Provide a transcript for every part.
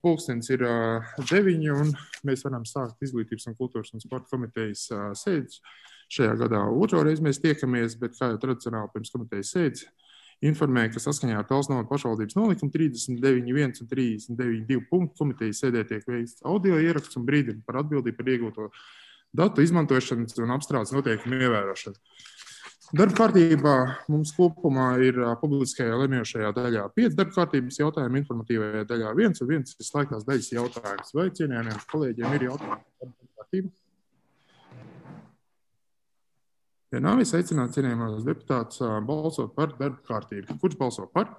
Pulkstenis ir 9, un mēs varam sākt Izglītības un kultūras un sporta komitejas sēdes. Šajā gadā otro reizi mēs tiekamies, bet kā jau tradicionāli pirms komitejas sēdes informēju, ka saskaņā ar Talsnovaru pašvaldības nolikumu 39.1 un 39.2 punktu komitejas sēdē tiek veikts audio ieraksts un brīdina par atbildību par iegūto datu izmantošanas un apstrādes noteikumu ievērošanu. Darba kārtībā mums kopumā ir publiskajā lemjošajā daļā 5 darba kārtības jautājumi, informatīvajā daļā 1 un 1 ir slēgtās daļas jautājums. Vai cienījamiem kolēģiem ir jautājumi par darba kārtību? Ja nav, es aicinātu cienījamos deputātus balsot par darba kārtību. Kurš balso par?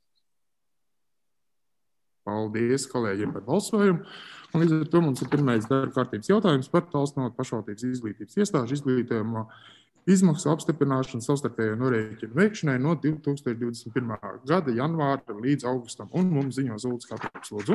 Paldies kolēģiem par balsojumu. Un līdz ar to mums ir pirmais darba kārtības jautājums par Talsnovaru pašvaldības izglītības iestāžu izglītojumu izmaksu apstiprināšanu savstarpējo norēķinu veikšanai no 2021. gada janvāra līdz augustam. Un mums ziņo Zulds Kāpēc, lūdzu.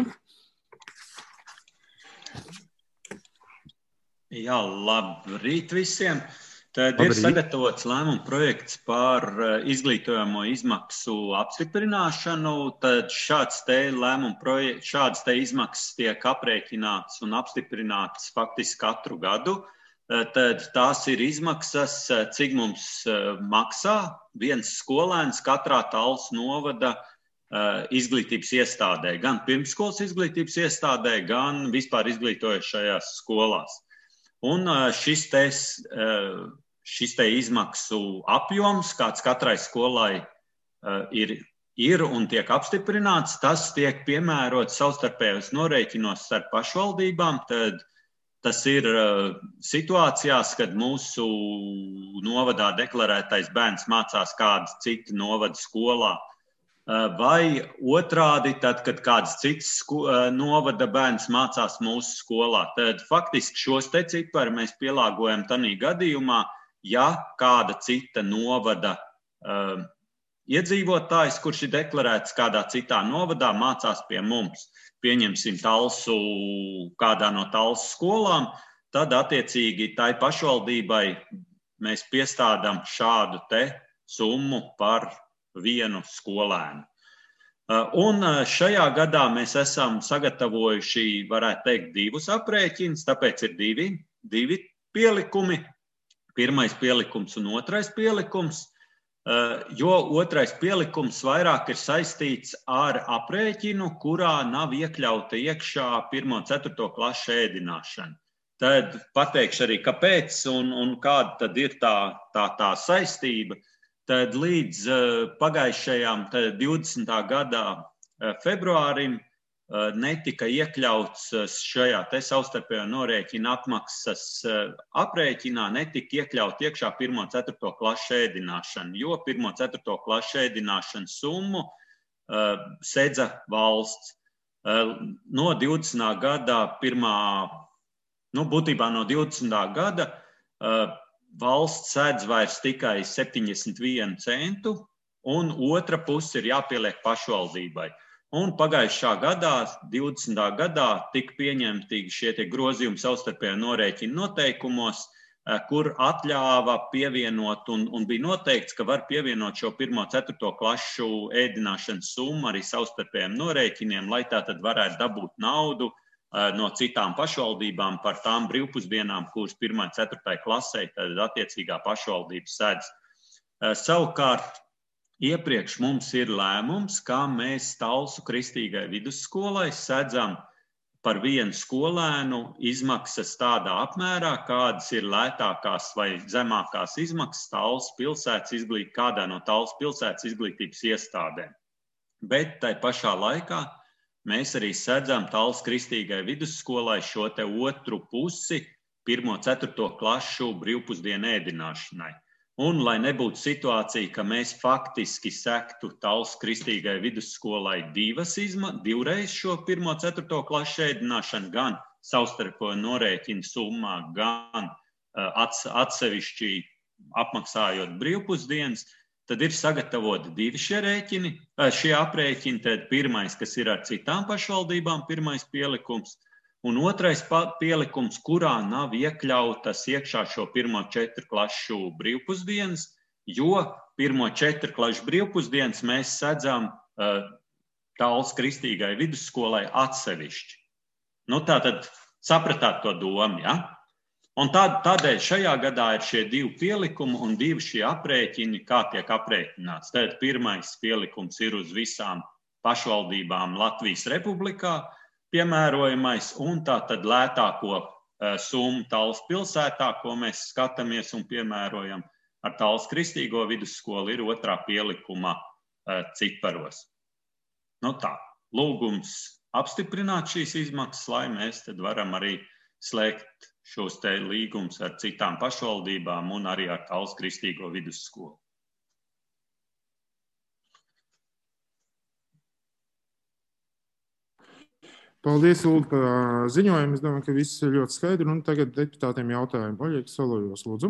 Jā, labrīt visiem. Tad ir sagatavots lēmuma projekts par izglītojamo izmaksu apstiprināšanu. Tad šāds te izmaksas tiek aprēķināts un apstiprināts faktiski katru gadu. Tad tās ir izmaksas, cik mums maksā viens skolēns katrā Talsu novada izglītības iestādē, gan pirmsskolas izglītības iestādē, gan vispār izglītojošajās skolās. Un šis te izmaksu apjoms, kāds katrai skolai ir un tiek apstiprināts, tas tiek piemērots savstarpējos norēķinos starp pašvaldībām. Tad tas ir situācijās, kad mūsu novadā deklarētais bērns mācās kādas citas novada skolā. Vai otrādi, tad, kad kāds cits novada bērns mācās mūsu skolā. Tad faktiski šos te cipari mēs pielāgojam tanī gadījumā, ja kāda cita novada iedzīvotājs, kurš ir deklarēts kādā citā novadā, mācās pie mums. Pieņemsim Talsu kādā no Talsu skolām, tad attiecīgi tai pašvaldībai mēs piestādām šādu te summu par vienu skolēnu. Un šajā gadā mēs esam sagatavojuši, varētu teikt, 2 aprēķinus, tāpēc ir divi pielikumi. Pirmais pielikums un otrais pielikums. Jo otrais pielikums vairāk ir saistīts ar aprēķinu, kurā nav iekļauta iekšā 1. un 4. klašu ēdināšana. Tad pateikšu arī, kāpēc un kāda tad ir tā saistība. Tad līdz pagājušajām 20. gadā februārim netika iekļauts šajā te savstarpējo norēķina apmaksas aprēķinā, netika iekļaut iekšā 1. un 4. klašu ēdināšana, jo 1. un 4. klašu ēdināšanas summu sedza valsts. No 20. gada būtībā no 20. gada valsts sedz vairs tikai 71 centu, un otra puse ir jāpieliek pašvaldībai. Un pagājušā gadā, 20. gadā, tika pieņemti šie grozījumi savstarpējo norēķinu noteikumos, kur atļāva pievienot un bija noteikts, ka var pievienot šo 1. un 4. klašu ēdināšanas summu arī savstarpējiem norēķiniem, lai tā tad varētu dabūt naudu no citām pašvaldībām par tām brīvpusdienām, kuras 1. un 4. klasē tad attiecīgā pašvaldība sedz. Savukārt, iepriekš mums ir lēmums, kā mēs Talsu kristīgai vidusskolai sedzam par vienu skolēnu izmaksas tādā apmērā, kādas ir lētākās vai zemākās izmaksas kādā no Talsu pilsētas izglītības iestādēm. Bet tai pašā laikā mēs arī sedzam Talsu kristīgai vidusskolai šo te otru pusi 1. un 4. klašu brīvpusdienu ēdināšanai. Un, lai nebūtu situācija, ka mēs faktiski sektu Talsu kristīgai vidusskolai divreiz šo 1. un 4. klašu ēdināšanu, gan savstarpējo norēķinu summā, gan atsevišķi apmaksājot brīvpusdienas, tad ir sagatavoti 2 šie aprēķini. Tad pirmais, kas ir ar citām pašvaldībām, pirmais pielikums, un otrais pielikums, kurā nav iekļautas iekšā šo 1. un 4. klašu brīvpusdienas, jo 1. un 4. klašu brīvpusdienas mēs sedzam Tallas kristīgai vidusskolai atsevišķi. Tātad sapratāt to domu, ja? Un tādēļ šajā gadā ir šie 2 pielikumi un 2 šie aprēķini, kā tiek aprēķināts. Tātad pirmais pielikums ir uz visām pašvaldībām Latvijas Republikā piemērojamais, un tātad lētāko summu Tallas pilsētā, ko mēs skatāmies un piemērojam ar Tallas kristīgo vidusskolu, ir 2. pielikuma ciparos. Lūgums apstiprināt šīs izmaksas, lai mēs tad varam arī slēgt šos te līgumus ar citām pašvaldībām un arī ar Tallas kristīgo vidusskolu. Paldies, Uldi, par ziņojumu. Es domāju, ka viss ir ļoti skaidri. Un tagad deputātiem jautājumu. Oļegs Solojos, lūdzu.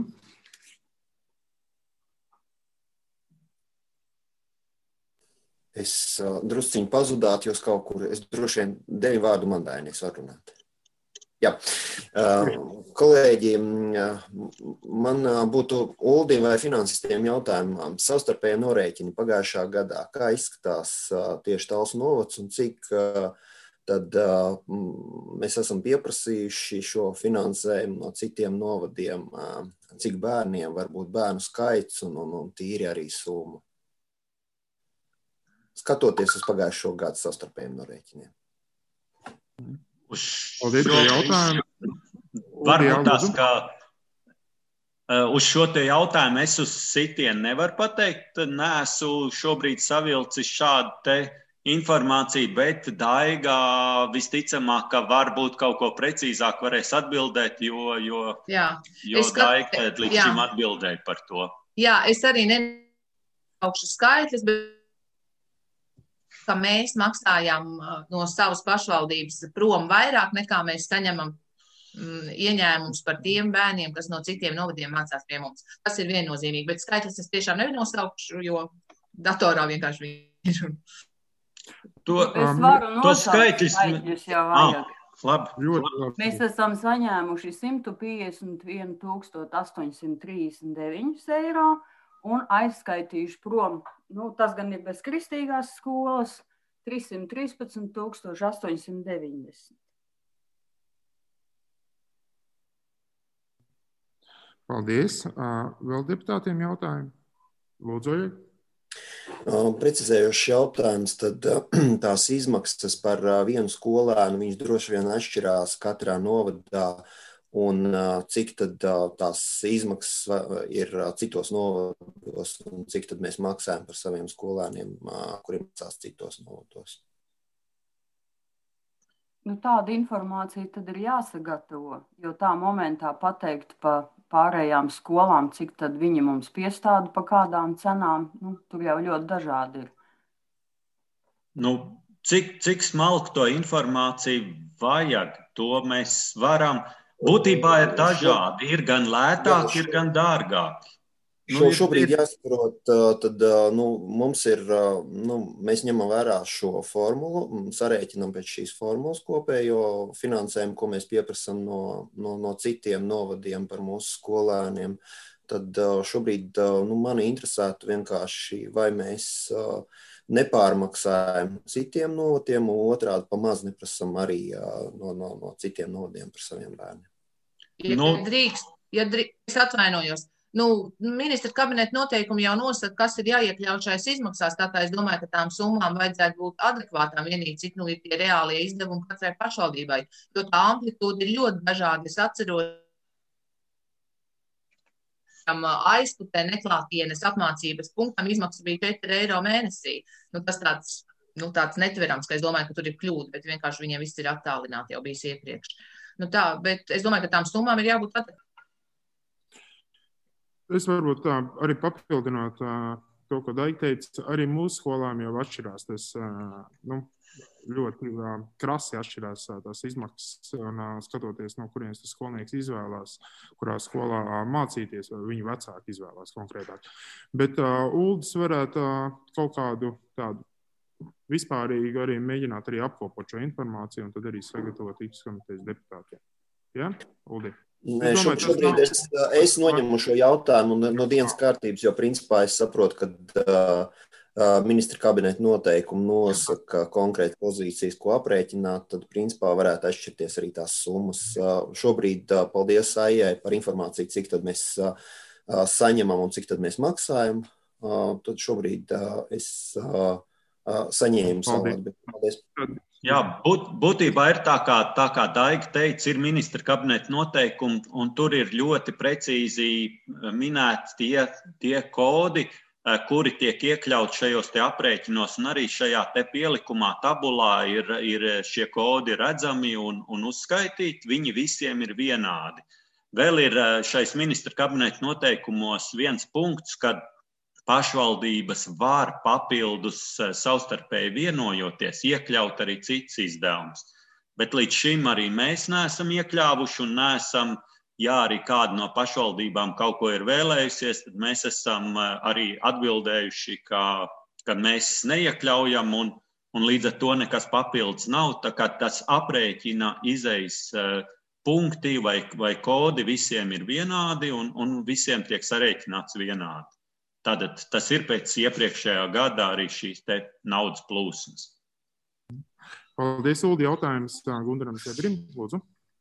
Es drusciņu pazudātu, jūs kaut kur, es droši vien 9 vārdu mandainieks var runāt. Jā, kolēģi, man būtu Uldim vai finansistiem jautājumā savstarpēji norēķini pagājušā gadā. Kā izskatās tieši Tallas novads un cik tad mēs esam pieprasījuši šo finansējumu no citiem novadiem, cik bērniem var būt bērnu skaits un tīri arī summa. Skatoties uz pagājušo gadu savstarpējiem norēķiniem. Paldies par jautājumu. Varbūt tas, ka uz šo te jautājumu es uz sitienu nevaru pateikt. Neesmu šobrīd savilcis šādu te informāciju, bet Daiga visticamāk, ka varbūt kaut ko precīzāk varēs atbildēt, jo Daiga līdz šim atbildēja par to. Jā, es arī neaugšu skaitļus, bet ka mēs maksājam no savas pašvaldības prom vairāk nekā mēs saņemam ieņēmums par tiem bērniem, kas no citiem novadiem mācās pie mums. Tas ir viennozīmīgi, bet skaitļus es tiešām nevienosaukšu, jo datorā vienkārši ir. Es varu nosaukt skaitļus jau vajag. Labi. Mēs esam saņēmuši 151 839 eiro un aizskaitījuši prom, tas gan ir bez kristīgās skolas, 313 890. Paldies. Vēl deputātiem jautājumi? Lūdzu, Oļeg. Precizējošs jautājums, tad tās izmaksas par vienu skolēnu, viņš droši vien atšķirās katrā novadā, un cik tad tās izmaksas ir citos novados, un cik tad mēs maksājam par saviem skolēniem, kuriem mācās citos novados? Tāda informācija tad ir jāsagatavo, jo tā momentā pateikt pa pārējām skolām, cik tad viņi mums piestāda pa kādām cenām, tur jau ļoti dažādi ir. Cik smalku to informāciju vajag, to mēs varam. Būtībā ir dažādi, ir gan lētāki, ir gan dārgāki. Šobrīd jāsaprot, tad mums ir, mēs ņemam vērā šo formulu, sarēķinam pēc šīs formulas kopējo finansējumu, ko mēs pieprasam no citiem novadiem par mūsu skolēniem. Tad šobrīd mani interesētu vienkārši, vai mēs nepārmaksājam citiem novadiem, un otrādi pamaz neprasam arī no citiem novadiem par saviem bērniem. Ja drīkst, es atvainojos. Ministra kabineta noteikumi jau nosaka, kas ir jāiekļauj šajās izmaksās, tā kā es domāju, ka tām summām vajadzētu būt adekvātām, vienīgi cik ir tie reālie izdevumi katrai pašvaldībai, jo tā amplitūda ir ļoti dažāda. Es atceros, aizputē neklātienes apmācības punktam izmaksas bija 4 eiro mēnesī. Tas tāds netverams, ka es domāju, ka tur ir kļūda, bet vienkārši viņiem viss ir attālināti jau bijis iepriekš. Bet es domāju, ka tām summām ir jābūt adekvātām. Es varbūt arī papildināt to, ko Daiga teica, arī mūsu skolām jau atšķirās. Tas ļoti krasi atšķirās tās izmaksas, un skatoties, no kurienes tas skolnieks izvēlās, kurā skolā mācīties, vai viņu vecāki izvēlās konkrētāk. Bet Uldis varētu kaut kādu tādu vispārīgi arī mēģināt arī apkopot šo informāciju, un tad arī sagatavot komitejas deputātiem. Ja, Uldi? Šobrīd es noņemu šo jautājumu no dienas kārtības, jo principā es saprotu, ka ministra kabineta noteikumi nosaka konkrēti pozīcijas, ko aprēķināt, tad principā varētu atšķirties arī tās summas. Šobrīd paldies Aijai par informāciju, cik tad mēs saņemam un cik tad mēs maksājam. Tad šobrīd es saņēmu savu atbildi. Paldies. Jā, būtībā ir tā kā Daiga teica, ir ministra kabineta noteikumi, un tur ir ļoti precīzi minēti tie kodi, kuri tiek iekļauti šajos te aprēķinos, un arī šajā te pielikumā tabulā ir šie kodi redzami un uzskaitīti, viņi visiem ir vienādi. Vēl ir šais ministra kabineta noteikumos viens punkts, kad pašvaldības var papildus savstarpēji vienojoties, iekļaut arī cits izdevums. Bet līdz šim arī mēs neesam iekļāvuši un neesam, ja arī kāda no pašvaldībām kaut ko ir vēlējusies, tad mēs esam arī atbildējuši, ka mēs neiekļaujam un līdz ar to nekas papildus nav. Tā kā tas aprēķina izejas punkti vai kodi visiem ir vienādi un visiem tiek sarēķināts vienādi. Tātad tas ir pēc iepriekšējā gadā arī šīs te naudas plūsmas. Paldies, Uldi. Jautājums Gundaram Sebrim, lūdzu.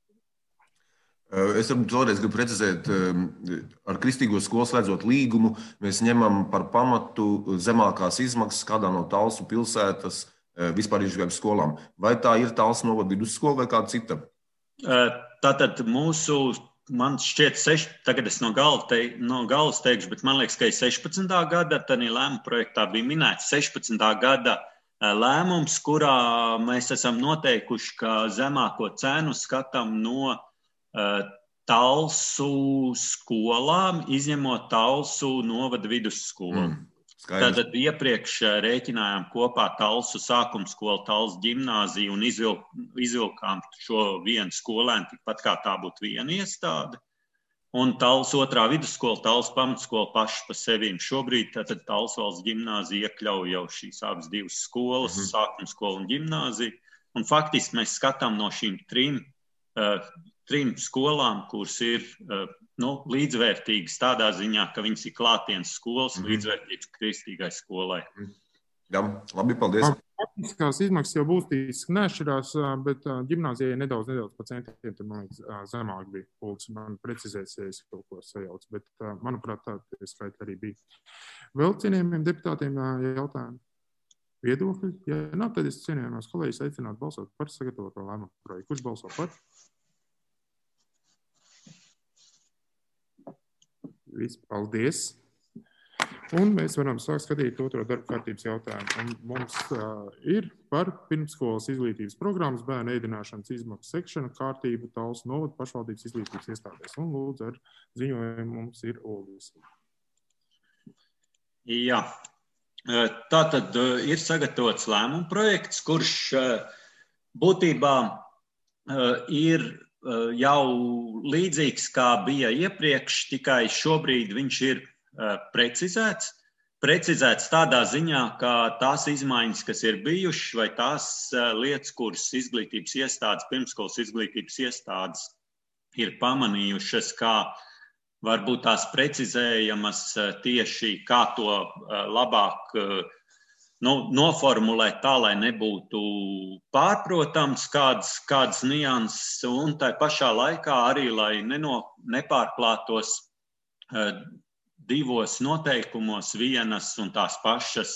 Es vēlreiz gribu precizēt, ar Kristīgo skolu slēdzot līgumu, mēs ņemam par pamatu zemākās izmaksas kādā no Talsu pilsētas vispārīgajām skolām. Vai tā ir Talsu novada vidusskola vai kāda cita? Tātad man šķiet, tagad es no galvas teikšu, bet man liekas, ka ir 16. gada, tad lēmuma projektā bija minēts 16. gada lēmums, kurā mēs esam noteikuši, ka zemāko cenu skatām no Talsu skolām, izņemot Talsu novada vidusskolu. Tātad iepriekš rēķinājām kopā Talsu sākumskolu, Talsu ģimnāziju un izvilkām šo vienu skolēnu, tikpat kā tā būtu viena iestāde. Un Talsu otrā vidusskola, Talsu pamatskola paši pa sevīm. Šobrīd tātad Talsu valsts ģimnāzija iekļauj jau šīs abas divas skolas, sākumskolu un ģimnāziju. Un faktiski mēs skatām no šīm trim skolām, kuras ir līdzvērtīgas tādā ziņā, ka viņas ir klātienes skolas, līdzvērtīgas kristīgai skolai. Jā, labi, paldies. Faktiskās izmaksas jau būtiski neatšķirās, bet ģimnāzijai nedaudz pa centiem, tad man liekas zemāk bija pulks. Man precizēs, ja es kaut ko sajaucu, bet manuprāt, tā skaita arī bija. Vēl cienījumiem deputātiem jautājumi. Viedokļi? Ja nav, tad es cienījumos kolēģis aicinātu balsot par sagatavoto lēmumu projektu. Kurš balso par? Paldies. Un mēs varam sākt skatīt otro darba kārtības jautājumu. Un mums ir par pirmsskolas izglītības programmas bērnu ēdināšanas izmaksu sekšanu kārtību Talsu novada pašvaldības izglītības iestādēs. Un lūdzu ar ziņojumu mums ir Oldis. Jā. Tātad ir sagatavots lēmuma projekts, kurš būtībā ir jau līdzīgs, kā bija iepriekš, tikai šobrīd viņš ir precizēts. Precizēts tādā ziņā, ka tās izmaiņas, kas ir bijušas, vai tās lietas, kuras izglītības iestādes, pirmskolas izglītības iestādes ir pamanījušas, kā varbūt tās precizējamas tieši, kā to labāk noformulēt tā, lai nebūtu pārprotams kādas nianses, un tai pašā laikā arī, lai nepārklātos divos noteikumos vienas un tās pašas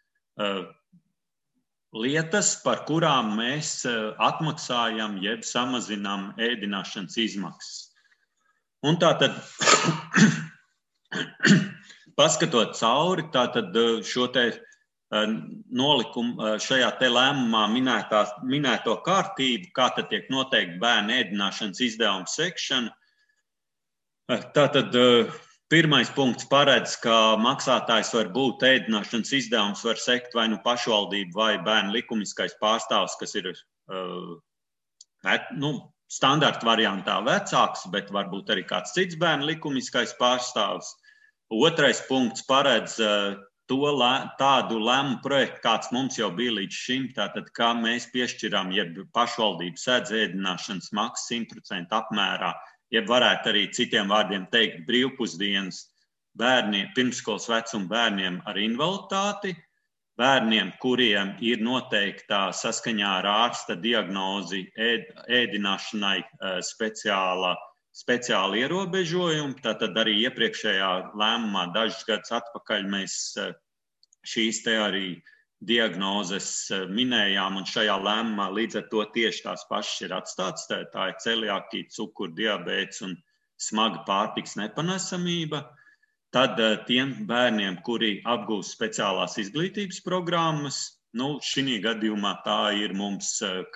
lietas, par kurām mēs atmaksājam jeb samazinām ēdināšanas izmaksas. Un tātad, paskatot cauri, tātad šo te nolikumu šajā te lēmumā minēto kārtību, kā tad tiek noteikti bērnu ēdināšanas izdevumu sekšana. Tātad pirmais punkts paredz, ka maksātājs var būt ēdināšanas izdevums, var sekt vai nu pašvaldību vai bērnu likumiskais pārstāvs, kas ir standarta variantā vecāks, bet varbūt arī kāds cits bērnu likumiskais pārstāvs. Otrais punkts paredz tādu lēmumu projektu, kāds mums jau bija līdz šim, tātad, kā mēs piešķiram, jeb pašvaldību sēdz ēdināšanas maksu 100% apmērā, jeb varētu arī citiem vārdiem teikt brīvpusdienas bērniem, pirmskolas vecuma bērniem ar invaliditāti, bērniem, kuriem ir noteikta saskaņā ar ārsta diagnozi ēdināšanai speciāli ierobežojumi. Tātad arī iepriekšējā lēmumā dažus gadus atpakaļ mēs šīs te arī diagnozes minējām, un šajā lēmumā līdz ar to tieši tās pašas ir atstātas. Tā ir celiakija, cukuru diabēts un smaga pārtikas nepanesamība. Tad tiem bērniem, kuri apgūst speciālās izglītības programmas, šī gadījumā tā ir mums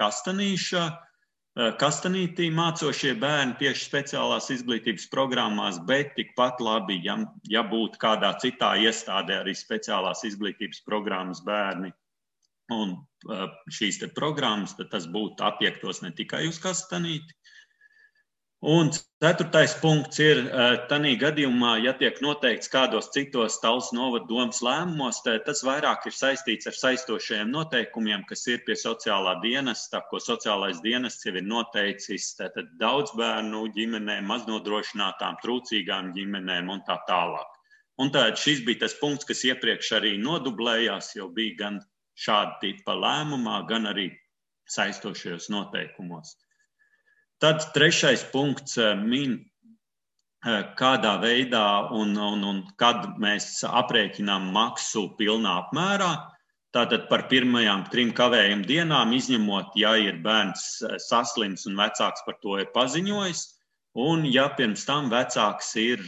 Kastanītī mācošie bērni tieši speciālās izglītības programmās, bet tikpat labi, ja būtu kādā citā iestādē arī speciālās izglītības programmas bērni un šīs te programmas, tad tas būtu attiektos ne tikai uz Kastanīti. Un 4. punkts ir, tanī gadījumā, ja tiek noteikts kādos citos Talsu novada domes lēmumos, tas vairāk ir saistīts ar saistošajiem noteikumiem, kas ir pie sociālā dienesta, ko sociālais dienests jau ir noteicis daudz bērnu ģimenēm, maznodrošinātām, trūcīgām ģimenēm un tā tālāk. Un tad šis bija tas punkts, kas iepriekš arī nodublējās, jo bija gan šāda tipa lēmumā, gan arī saistošajos noteikumos. Tad 3. punkts min, kādā veidā un kad mēs aprēķinām maksu pilnā apmērā. Tātad par pirmajām 3 kavējuma dienām, izņemot, ja ir bērns saslims un vecāks par to ir paziņojis, un ja pirms tam vecāks ir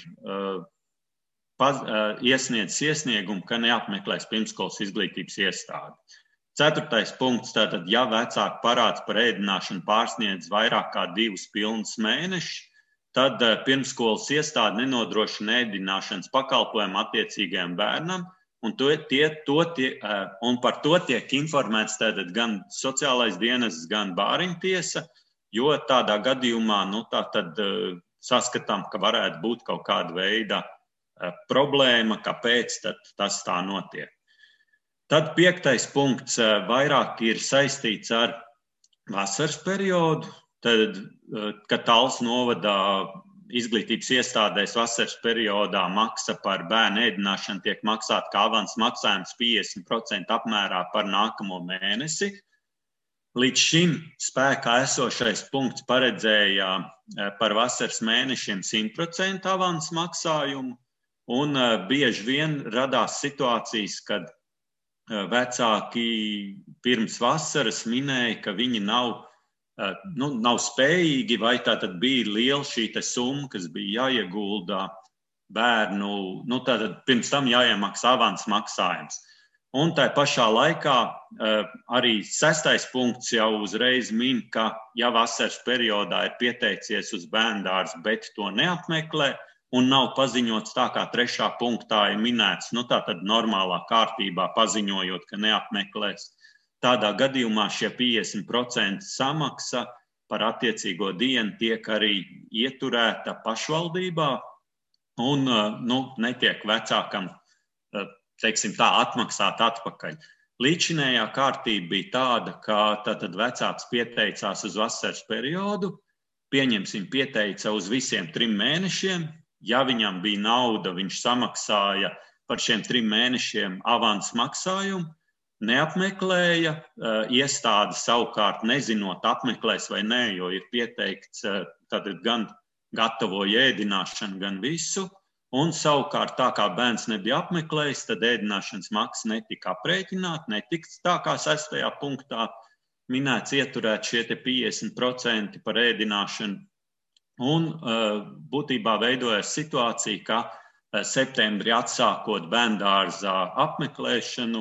iesniedzis iesniegumu, ka neapmeklēs pirmsskolas izglītības iestādi. 4. punkts, tātad, ja vecāku parāds par ēdināšanu pārsniedz vairāk kā 2 pilnus mēnešus, tad pirmsskolas iestāde nenodrošina ēdināšanas pakalpojumu attiecīgajam bērnam, un par to tiek informēts tātad gan sociālais dienests, gan bāriņtiesa, jo tādā gadījumā tātad saskatām, ka varētu būt kaut kāda veida problēma, kāpēc tas tā notiek. Tad 5. punkts vairāk ir saistīts ar vasaras periodu, tad, kad Talsu novadā izglītības iestādēs vasaras periodā maksa par bērnu ēdināšanu tiek maksāta kā avans maksājums 50% apmērā par nākamo mēnesi. Līdz šim spēkā esošais punkts paredzēja par vasaras mēnešiem 100% avans maksājumu, un bieži vien radās situācijas, kad vecāki pirms vasaras minēja, ka viņi nav spējīgi, vai tātad bija liela šī summa, kas bija jāiegulda bērnu, tātad pirms tam jāiemaksā avans maksājums. Un tā pašā laikā arī 6. punkts jau uzreiz min, ka ja vasaras periodā ir pieteicies uz bērndārzu, bet to neapmeklē, un nav paziņots tā, kā 3. punktā ir minēts, tātad normālā kārtībā paziņojot, ka neapmeklēs. Tādā gadījumā šie 50% samaksa par attiecīgo dienu tiek arī ieturēta pašvaldībā un netiek vecākam, teiksim tā, atmaksāt atpakaļ. Līdzinējā kārtība bija tāda, ka tātad vecāks pieteicās uz vasaras periodu, pieņemsim pieteica uz visiem 3 mēnešiem. Ja viņam bija nauda, viņš samaksāja par šiem 3 mēnešiem avans maksājumu, neapmeklēja, iestāde savukārt nezinot, apmeklēs vai nē, jo ir pieteikts tātad gan gatavoja ēdināšanu, gan visu, un savukārt tā kā bērns nebija apmeklējis, tad ēdināšanas maksa netika aprēķināta, netika tā kā 6. punktā minēts ieturēt šie 50% par ēdināšanu. Un būtībā veidojas situācija, ka septembrī atsākot bērndārzā apmeklēšanu,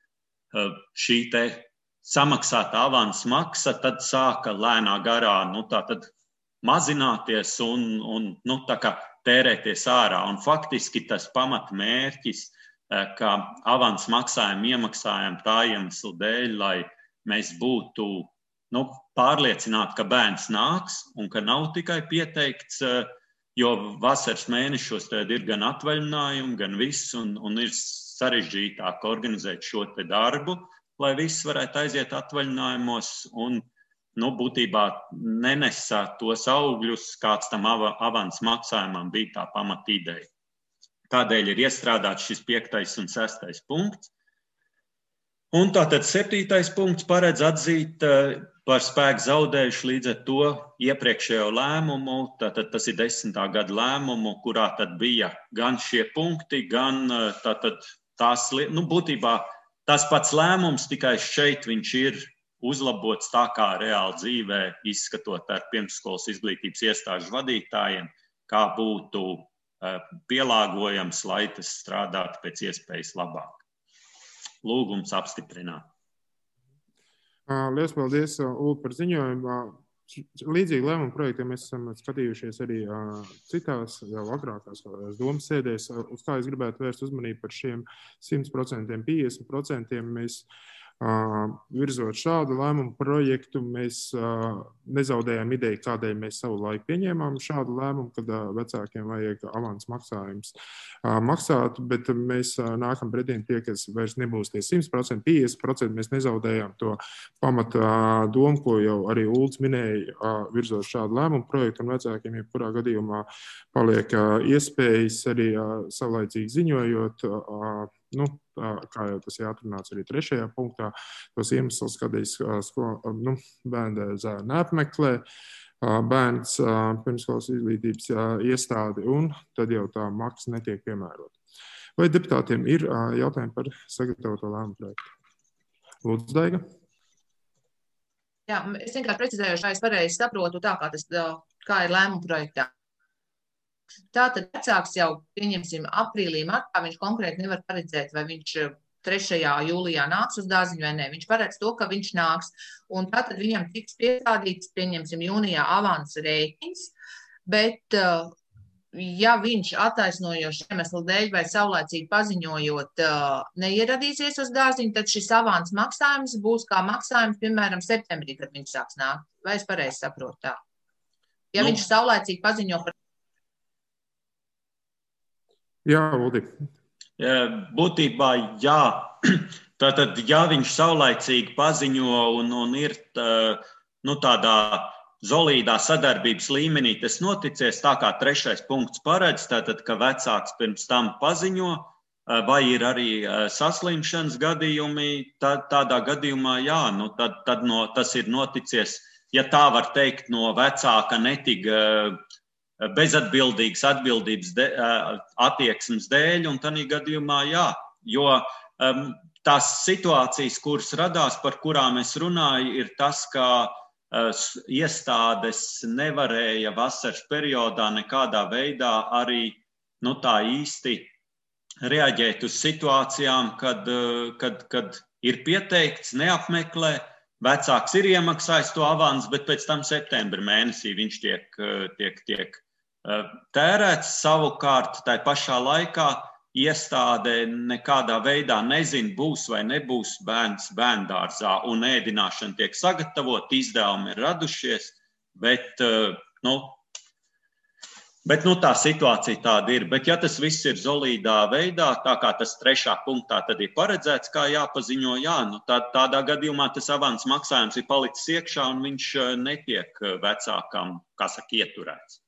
šī te samaksāta avans maksa tad sāka lēnā garā tātad mazināties un tā kā tērēties ārā. Un faktiski tas pamatmērķis, ka avans maksājumu iemaksājam tā iemesla dēļ, lai mēs būtu pārliecināti, ka bērns nāks un ka nav tikai pieteikts, jo vasaras mēnešos tad ir gan atvaļinājumi, gan viss, un ir sarežģītāk organizēt šo te darbu, lai viss varētu aiziet atvaļinājumos un būtībā nenesa tos augļus, kāds tam avans maksājumam bija tā pamat ideja. Tādēļ ir iestrādāts šis 5. un 6. punkts. Un tātad 7. punkts paredz atzīt par spēku zaudējuši līdz ar to iepriekšējo lēmumu. Tātad tas ir 10. gada lēmumu, kurā tad bija gan šie punkti, gan tātad tās, būtībā tas pats lēmums, tikai šeit viņš ir uzlabots tā kā reāli dzīvē, izskatot ar pirmsskolas izglītības iestāžu vadītājiem, kā būtu pielāgojams, lai tas strādātu pēc iespējas labāk. Lūgums apstiprināt. Liels paldies, Ulu, par ziņojumu. Līdzīgi lēmumu projektiem mēs esam skatījušies arī citās jau agrākās domas sēdēs. Uz kā es gribētu vērst uzmanību par šiem 100%, 50%. Mēs virzot šādu lēmumu projektu, mēs nezaudējām ideju, kādēļ mēs savu laiku pieņēmām šādu lēmumu, kad vecākiem vajag avans maksājums maksāt, bet mēs nākam pretiem tie, kas vairs nebūs tie 100%, 50%. Mēs nezaudējām to pamata domu, ko jau arī Ulds minēja, virzot šādu lēmumu projektu, un vecākiem jebkurā gadījumā paliek iespējas arī savlaicīgi ziņojot, kā jau tas jāatrunāts arī 3. punktā, tos iemeslus, kādēļ bērnu dārzā neapmeklē bērns pirmsskolas izglītības iestādi, un tad jau tā maksa netiek piemērota. Vai deputātiem ir jautājumi par sagatavoto lēmumu projektu? Lūdzu, Daiga. Jā, es vienkārši precizēju, vai es pareizi saprotu tā, kā ir lēmumu projektā. Tātad vecāks jau, pieņemsim, aprīlī, martā, viņš konkrēti nevar paredzēt, vai viņš 3. jūlijā nāks uz dārziņu vai nē. Viņš paredz to, ka viņš nāks, un tātad viņam tiks piestādīts, pieņemsim, jūnijā avans rēķins, bet ja viņš attaisnojoši iemeslu dēļ vai saulēcīgi paziņojot neieradīsies uz dārziņu, tad šis avans maksājums būs kā maksājums, piemēram, septembrī, kad viņš sāks nākt. Vai es pareizi saprotu tā? Ja viņš saulēcīgi paziņo par... Jā, Uldi. Būtībā jā. Tātad, ja viņš saulaicīgi paziņo un ir tādā solīdā sadarbības līmenī, tas noticies tā kā 3. punkts paredz, tātad, ka vecāks pirms tam paziņo, vai ir arī saslimšanas gadījumi, tādā gadījumā jā, tad tas ir noticies, ja tā var teikt, no vecāka netika bezatbildīgas atbildības attieksmes dēļ, un tādā gadījumā jā, jo tās situācijas, kuras radās, par kurām es runāju, ir tas, ka iestādes nevarēja vasaras periodā nekādā veidā arī tā īsti reaģēt uz situācijām, kad ir pieteikts, neapmeklē, vecāks ir iemaksājis to avansu, bet pēc tam septembra mēnesī viņš tiek tērēts. Savukārt, tai pašā laikā iestāde nekādā veidā nezina, būs vai nebūs bērns bērndārzā, un ēdināšana tiek sagatavot, izdevumi ir radušies, bet tā situācija tāda ir. Bet ja tas viss ir solīdā veidā, tā kā tas 3. punktā tad ir paredzēts, kā jāpaziņo, jā, tādā gadījumā tas avans maksājums ir palicis iekšā, un viņš netiek vecākam, kā saka, ieturēts.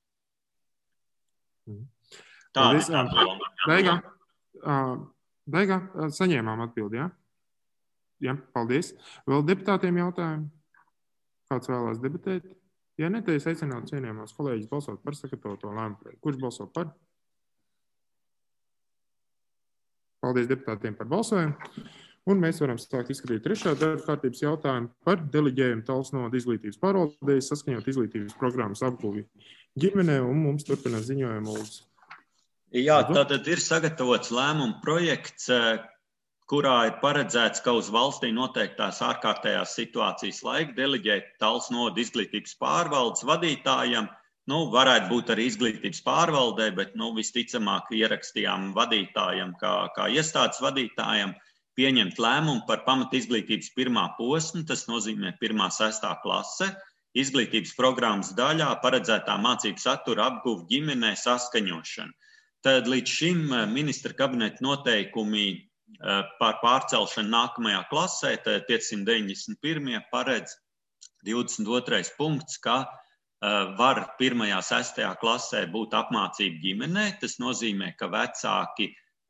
Daigā, saņēmām atbildi, jā? Jā, paldies. Vēl deputātiem jautājumi? Kāds vēlās debatēt? Ja ne, tad es aicinātu cienījamos kolēģis balsot par sagatavoto lēmumu projektu. Kurš balso par? Paldies deputātiem par balsojumu. Un mēs varam sākt izskatīt 3. darba kārtības jautājumu par deleģējumu Talsnoda izglītības pārvaldei saskaņot izglītības programmas apguvi ģimenē, un mums turpinās ziņojumu Uldis. Jā, tātad ir sagatavots lēmuma projekts, kurā ir paredzēts, ka uz valstī noteiktās ārkārtējās situācijas laika deleģēt Talsnoda izglītības pārvaldes vadītājam, varētu būt arī izglītības pārvaldē, bet visticamāk ierakstījām vadītājam kā iestādes vadītājam pieņemt lēmumu par pamat izglītības 1. posmu, tas nozīmē 1.–6. klase, izglītības programmas daļā paredzētā mācību satura apguve ģimenē saskaņošana. Tad līdz šim ministra kabineta noteikumi par pārcelšanu nākamajā klasē, tad 591. paredz 22. punkts, ka var 1. 6. klasē būt apmācība ģimenē. Tas nozīmē, ka vecāki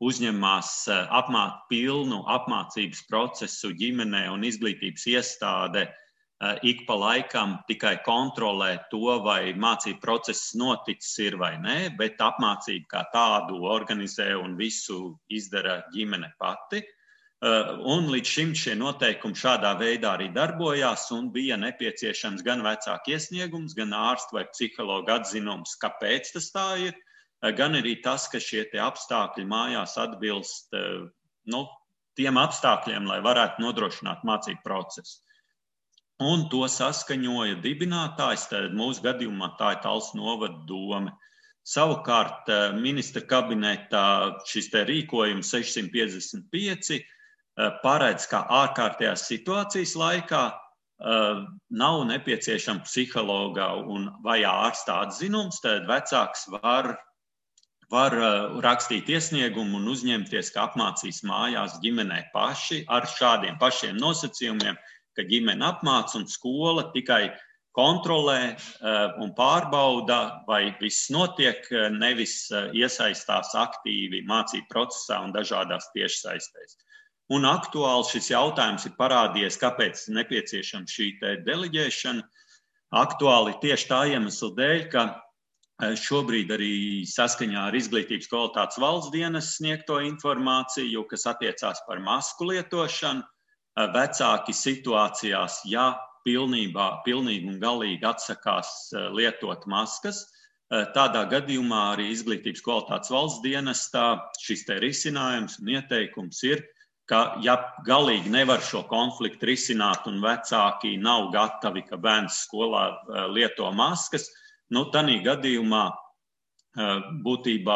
uzņemās pilnu apmācības procesu ģimenē un izglītības iestāde ik pa laikam tikai kontrolē to, vai mācību process noticis ir vai nē, bet apmācību kā tādu organizē un visu izdara ģimene pati. Un līdz šim šie noteikumi šādā veidā arī darbojās un bija nepieciešams gan vecāku iesniegums, gan ārstu vai psihologa atzinums, kāpēc tas tā ir, gan arī tas, ka šie tie apstākļi mājās atbilst tiem apstākļiem, lai varētu nodrošināt mācību procesu. Un to saskaņoja dibinātājs, tad mūsu gadījumā tā ir Talsu novada dome. Savukārt ministra kabinetā šis te rīkojums 655 paredz, ka ārkārtējās situācijas laikā nav nepieciešama psihologa vai ārsta atzinums, tad vecāks var rakstīt iesniegumu un uzņemties, ka apmācīs mājās ģimenē paši ar šādiem pašiem nosacījumiem, ka ģimene apmāca un skola tikai kontrolē un pārbauda, vai viss notiek, nevis iesaistās aktīvi mācību procesā un dažādās tiešsaistēs. Un aktuāli šis jautājums ir parādījies, kāpēc nepieciešama šī deleģēšana. Aktuāli tieši tā iemesla dēļ, ka šobrīd arī saskaņā ar Izglītības kvalitātes valsts dienas sniegto informāciju, kas attiecās par masku lietošanu, vecāki situācijās, ja pilnīgi un galīgi atsakās lietot maskas, tādā gadījumā arī Izglītības kvalitātes valsts dienestā šis risinājums un ieteikums ir, ka ja galīgi nevar šo konfliktu risināt un vecāki nav gatavi, ka bērns skolā lieto maskas, tādā gadījumā būtībā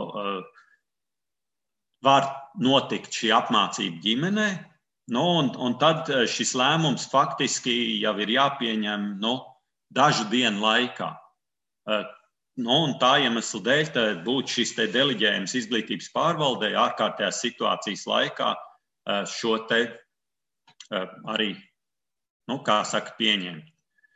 var notikt šī apmācība ģimenē, un tad šis lēmums faktiski jau ir jāpieņem dažu dienu laikā. Un tā iemesla dēļ būtu šis deleģējums izglītības pārvaldē ārkārtējās situācijas laikā šo arī, pieņemt.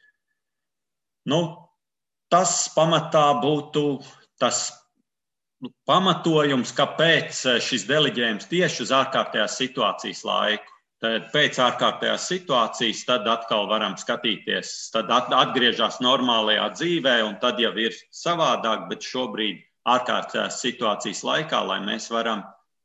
Tas pamatā būtu tas pamatojums, kāpēc šis deleģējums tieši uz ārkārtējās situācijas laiku. Tad pēc ārkārtējās situācijas tad atkal varam skatīties, tad atgriežas normālajā dzīvē un tad jau ir savādāk, bet šobrīd ārkārtējās situācijas laikā, lai mēs varam,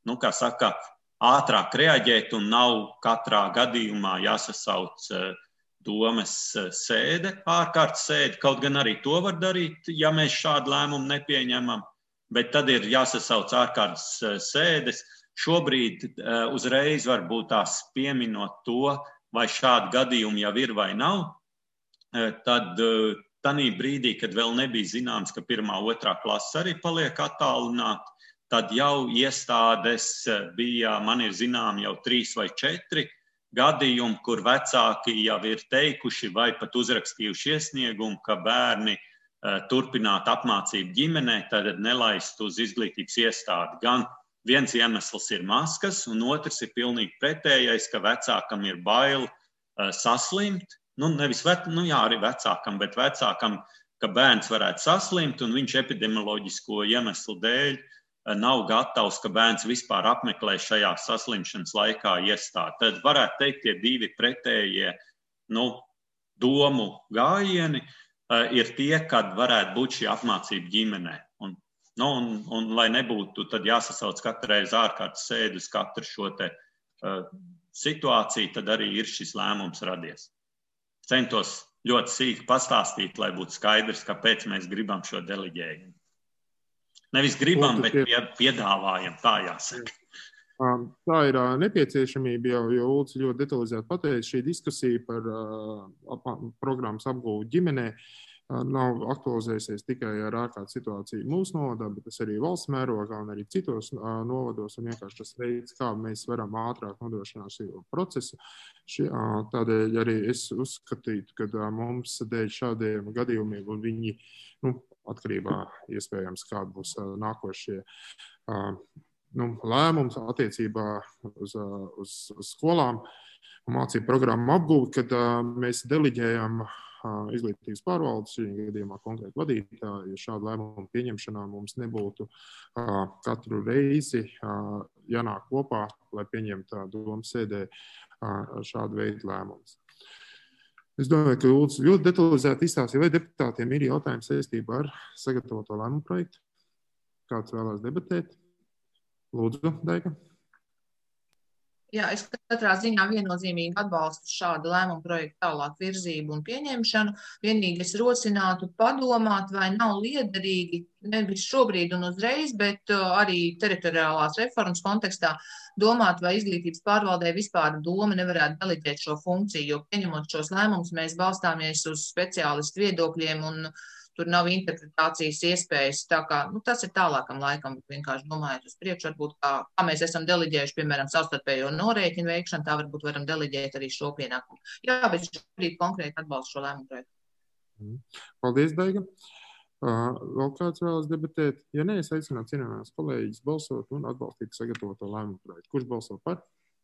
ātrāk reaģēt un nav katrā gadījumā jāsasauc domes sēde, ārkārtas sēde, kaut gan arī to var darīt, ja mēs šādu lēmumu nepieņemam, bet tad ir jāsasauc ārkārtas sēdes. Šobrīd uzreiz varbūt tās pieminot to, vai šādi gadījumi jau ir vai nav, tad tanī brīdī, kad vēl nebija zināms, ka 1. 2. klase arī paliek attālināti, tad jau iestādes bija, man ir zinām, jau 3 vai 4 gadījumi, kur vecāki jau ir teikuši vai pat uzrakstījuši iesniegumu, ka bērni turpināt apmācību ģimenē, tad nelaist uz izglītības iestādi. Gan viens iemesls ir maskas, un otrs ir pilnīgi pretējais, ka vecākam ir bail saslimt. Arī vecākam, bet vecākam, ka bērns varētu saslimt, un viņš epidemioloģisko iemeslu dēļ nav gatavs, ka bērns vispār apmeklē šajā saslimšanas laikā iestādi. Tad varētu teikt, tie 2 pretējie domu gājieni ir tie, kad varētu būt šī apmācība ģimenē. Un lai nebūtu, tad jāsasauc katreiz ārkārtas sēdi uz katru šo situāciju, tad arī ir šis lēmums radies. Centos ļoti sīki pastāstīt, lai būtu skaidrs, kāpēc mēs gribam šo deleģējumu. Nevis gribam, bet piedāvājam, tā jāsaka. Tā ir nepieciešamība, jo Ulds ļoti detalizēti pateica, šī diskusija par programmas apgūvu ģimenē nav aktualizējusies tikai ar ārkārtas situāciju mūsu novadā, bet tas arī valsts mērogā un arī citos novados, un vienkārši tas veids, kā mēs varam ātrāk nodrošināt šo procesu. Tādēļ arī es uzskatītu, ka mums dēļ šādiem gadījumiem, un viņi atkarībā iespējams, kāda būs nākošie lēmums attiecībā uz skolām un mācību programmu apgūvi, kad mēs deleģējam izglītības pārvaldes, šī gadījumā konkrēti vadītāji, ja šādu lēmumu pieņemšanā mums nebūtu katru reizi jānāk kopā, lai pieņemtu domas sēdē šādu veidu lēmumus. Es domāju, ka Lūdzu ļoti detalizēti izstāstīja, vai deputātiem ir jautājums saistībā ar sagatavoto lēmumu projektu. Kāds vēlās debatēt? Lūdzu, Daiga. Jā, es katrā ziņā viennozīmīgi atbalstu šādu lēmumu projektu tālāk virzību un pieņemšanu. Vienīgi es rosinātu padomāt, vai nav liederīgi, nevis šobrīd un uzreiz, bet arī teritoriālās reformas kontekstā domāt, vai izglītības pārvaldē vispār doma nevarētu deleģēt šo funkciju, jo pieņemot šos lēmumus, mēs balstāmies uz speciālistu viedokļiem un tur nav interpretācijas iespējas. Tā kā, tas ir tālākam laikam, vienkārši domājot uz priekšu, varbūt kā mēs esam deleģējuši, piemēram, savstarpējo norēķinu veikšanu, tā varbūt varam deleģēt arī šo pienākumu. Jā, bet šobrīd konkrēti atbalstu šo lēmumu projektu. Paldies, Daiga. Vēl kāds vēlas debatēt? Ja nē, es aicinātu cienījamās kolēģis balsot un atbalstīt sagatavoto lēmumu projektu. Kurš balso par?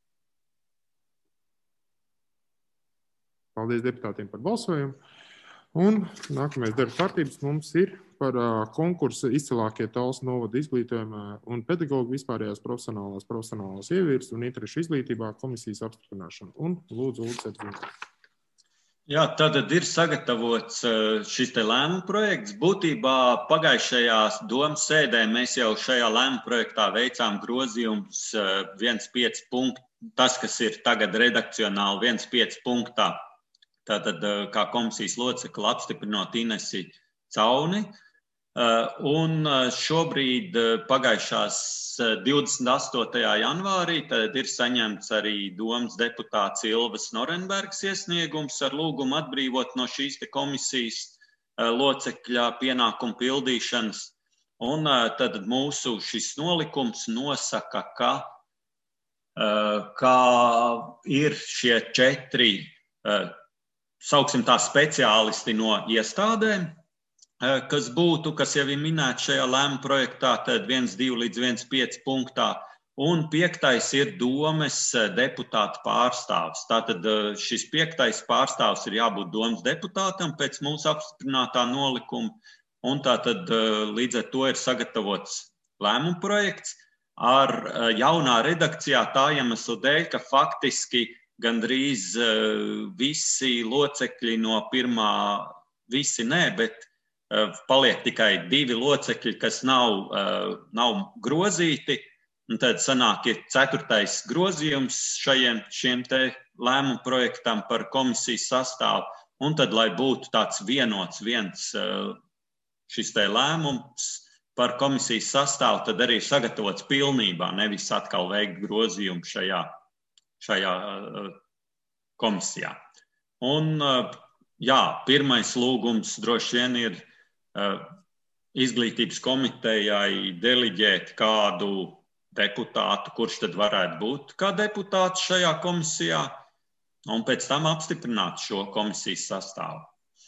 Paldies deputātiem par balsojumu. Un nākamais darba kārtības mums ir par konkursu izcilākie Talsu novada izglītojuma un pedagoģu vispārējās profesionālās ievirzes un interešu izglītībā komisijas apstiprināšanu. Un lūdzu, Ulds. Jā, tad ir sagatavots šis te lēmuma projekts. Būtībā pagājušajā domas sēdē mēs jau šajā lēmuma projektā veicām grozījumus 1.5 punktu, tas, kas ir tagad redakcionāli 1.5 punktā. Tātad kā komisijas locekli apstiprinot Inesi Cauni. Un šobrīd pagājušās 28. janvārī tad ir saņemts arī domas deputāts Ilves Norenbergs iesniegums ar lūgumu atbrīvot no šīs te komisijas locekļa pienākumu pildīšanas. Un tad mūsu šis nolikums nosaka, ka ir šie 4, sauksim tā, speciālisti no iestādēm, kas jau ir minēti šajā lēmuma projektā, tad 1.2 līdz 1.5 punktā, un 5. ir domes deputāta pārstāvs. Tātad šis 5. pārstāvs ir jābūt domes deputātam pēc mūsu apstiprinātā nolikuma, un tātad līdz ar to ir sagatavots lēmuma projekts ar jaunā redakcijā tā iemesla dēļ, ka faktiski gandrīz visi locekļi no pirmā, visi nē, bet paliek tikai 2 locekļi, kas nav grozīti, un tad sanāk ir 4. grozījums šiem te lēmumu projektam par komisijas sastāvu, un tad, lai būtu tāds vienots šis te lēmums par komisijas sastāvu, tad arī sagatavots pilnībā, nevis atkal veikt grozījumu šajā komisijā. Un, jā, pirmais lūgums droši vien ir izglītības komitejai deleģēt kādu deputātu, kurš tad varētu būt kā deputāts šajā komisijā, un pēc tam apstiprināt šo komisijas sastāvu.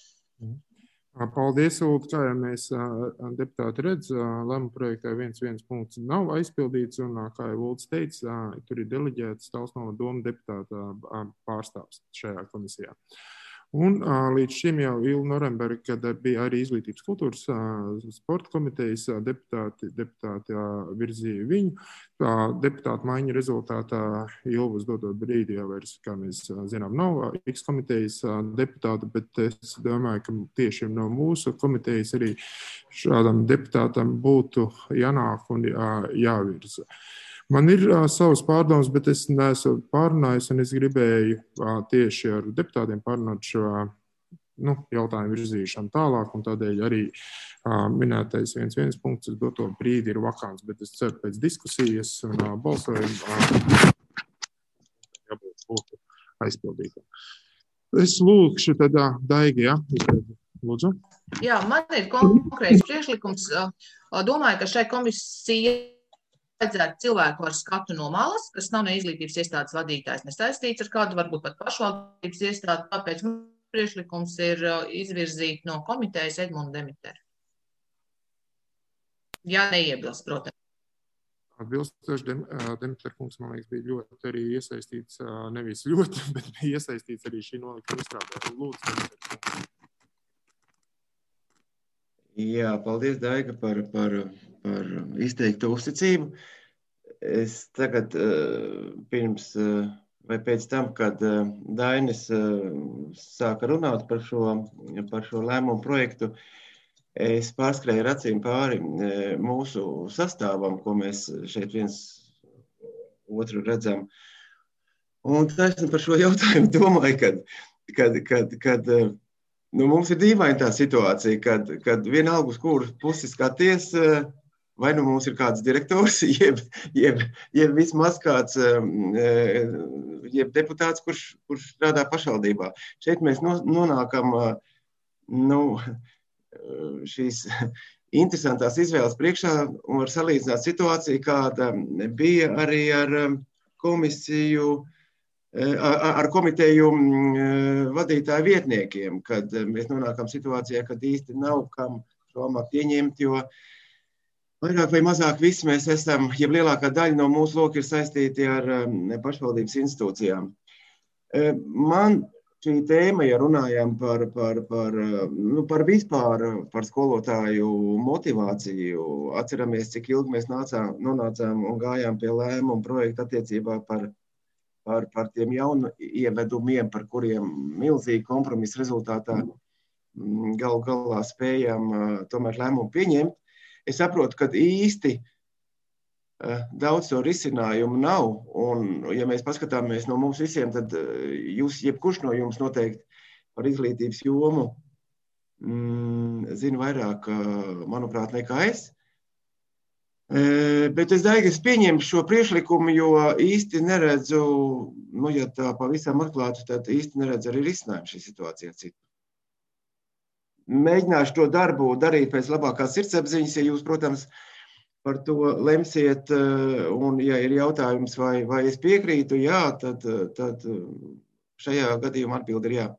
Paldies, Ulda. Kā jau mēs deputāti redz, lēmuma projektā 1.1 punkts nav aizpildīts, un kā jau Ulds teica, tur ir deleģēts Talsu novada doma deputāta pārstāvs šajā komisijā. Un līdz šim jau Ilva Norenberga, kad bija arī izglītības kultūras sporta komitejas deputāti virzīja viņu. Deputāta maiņa rezultātā Ilva uz doto brīdi jau vairs, kā mēs zinām, nav X komitejas deputāta, bet es domāju, ka tieši no mūsu komitejas arī šādam deputātam būtu jānāk un jāvirza. Man ir savas pārdomas, bet es neesmu pārunājis, un es gribēju tieši ar deputātiem pārunāt šo jautājumu virzīšanu tālāk, un tādēļ arī minētais 1.1 punkts uz doto brīdi ir vakants, bet es ceru pēc diskusijas un balsojumu jābūt aizpildītam. Es lūkšu tad Daigi, ja? Lūdzu. Jā, man ir konkrēts priekšlikums. Domāju, ka šai komisijai vajadzētu cilvēku ar skatu no malas, kas nav ne izglītības iestādes vadītājs, nesaistīts ar kādu, varbūt pat pašvaldības iestādi, tāpēc priekšlikums ir izvirzīt no komitejas Edmundu Demiteru. Ja neiebilst, protams. Atbilstoši Demiteru kungs, man liekas, bija ļoti arī iesaistīts, nevis ļoti, bet bija iesaistīts arī šī nolikuma izstrādē. Lūdzu, Demiteru kungs. Jā, paldies, Daiga, par izteiktu uzticību. Es tagad pirms vai pēc tam, kad Dainis sāka runāt par šo lēmumu projektu, es pārskrēju ar acīm pāri mūsu sastāvam, ko mēs šeit viens otru redzam. Un taisni par šo jautājumu domāju, kad mums ir dīvaina tā situācija, kad vienalga uz kuru pusi skaties, vai nu mums ir kāds direktors, jeb vismaz kāds jeb deputāts, kurš strādā pašvaldībā. Šeit mēs nonākam šīs interesantās izvēles priekšā un var salīdzināt situāciju, kāda bija arī ar komiteju vadītāju vietniekiem, kad mēs nonākam situācijā, kad īsti nav kam šo amatu ieņemt, jo vairāk vai mazāk visi mēs esam, jeb lielākā daļa no mūsu loka ir saistīti ar pašvaldības institūcijām. Man šī tēma, ja runājam par vispār, par skolotāju motivāciju, atceramies, cik ilgi mēs nonācām un gājām pie lēmumu projekta attiecībā par tiem jaunu ievedumiem, par kuriem milzīgi kompromisu rezultātā galā spējām tomēr lēmumu pieņemt. Es saprotu, ka īsti daudz to risinājumu nav, un ja mēs paskatāmies no mums visiem, tad jebkurš no jums noteikti par izglītības jomu zina vairāk, manuprāt, nekā es. Bet es pieņemu šo priekšlikumu, jo īsti neredzu, ja tā pavisam atklātu, tad īsti neredzu arī risinājumu šī situācijā citu. Mēģināšu to darbu darīt pēc labākās sirdsapziņas, ja jūs, protams, par to lemsiet, un ja ir jautājums, vai es piekrītu, jā, tad šajā gadījumā atbilde ir jā.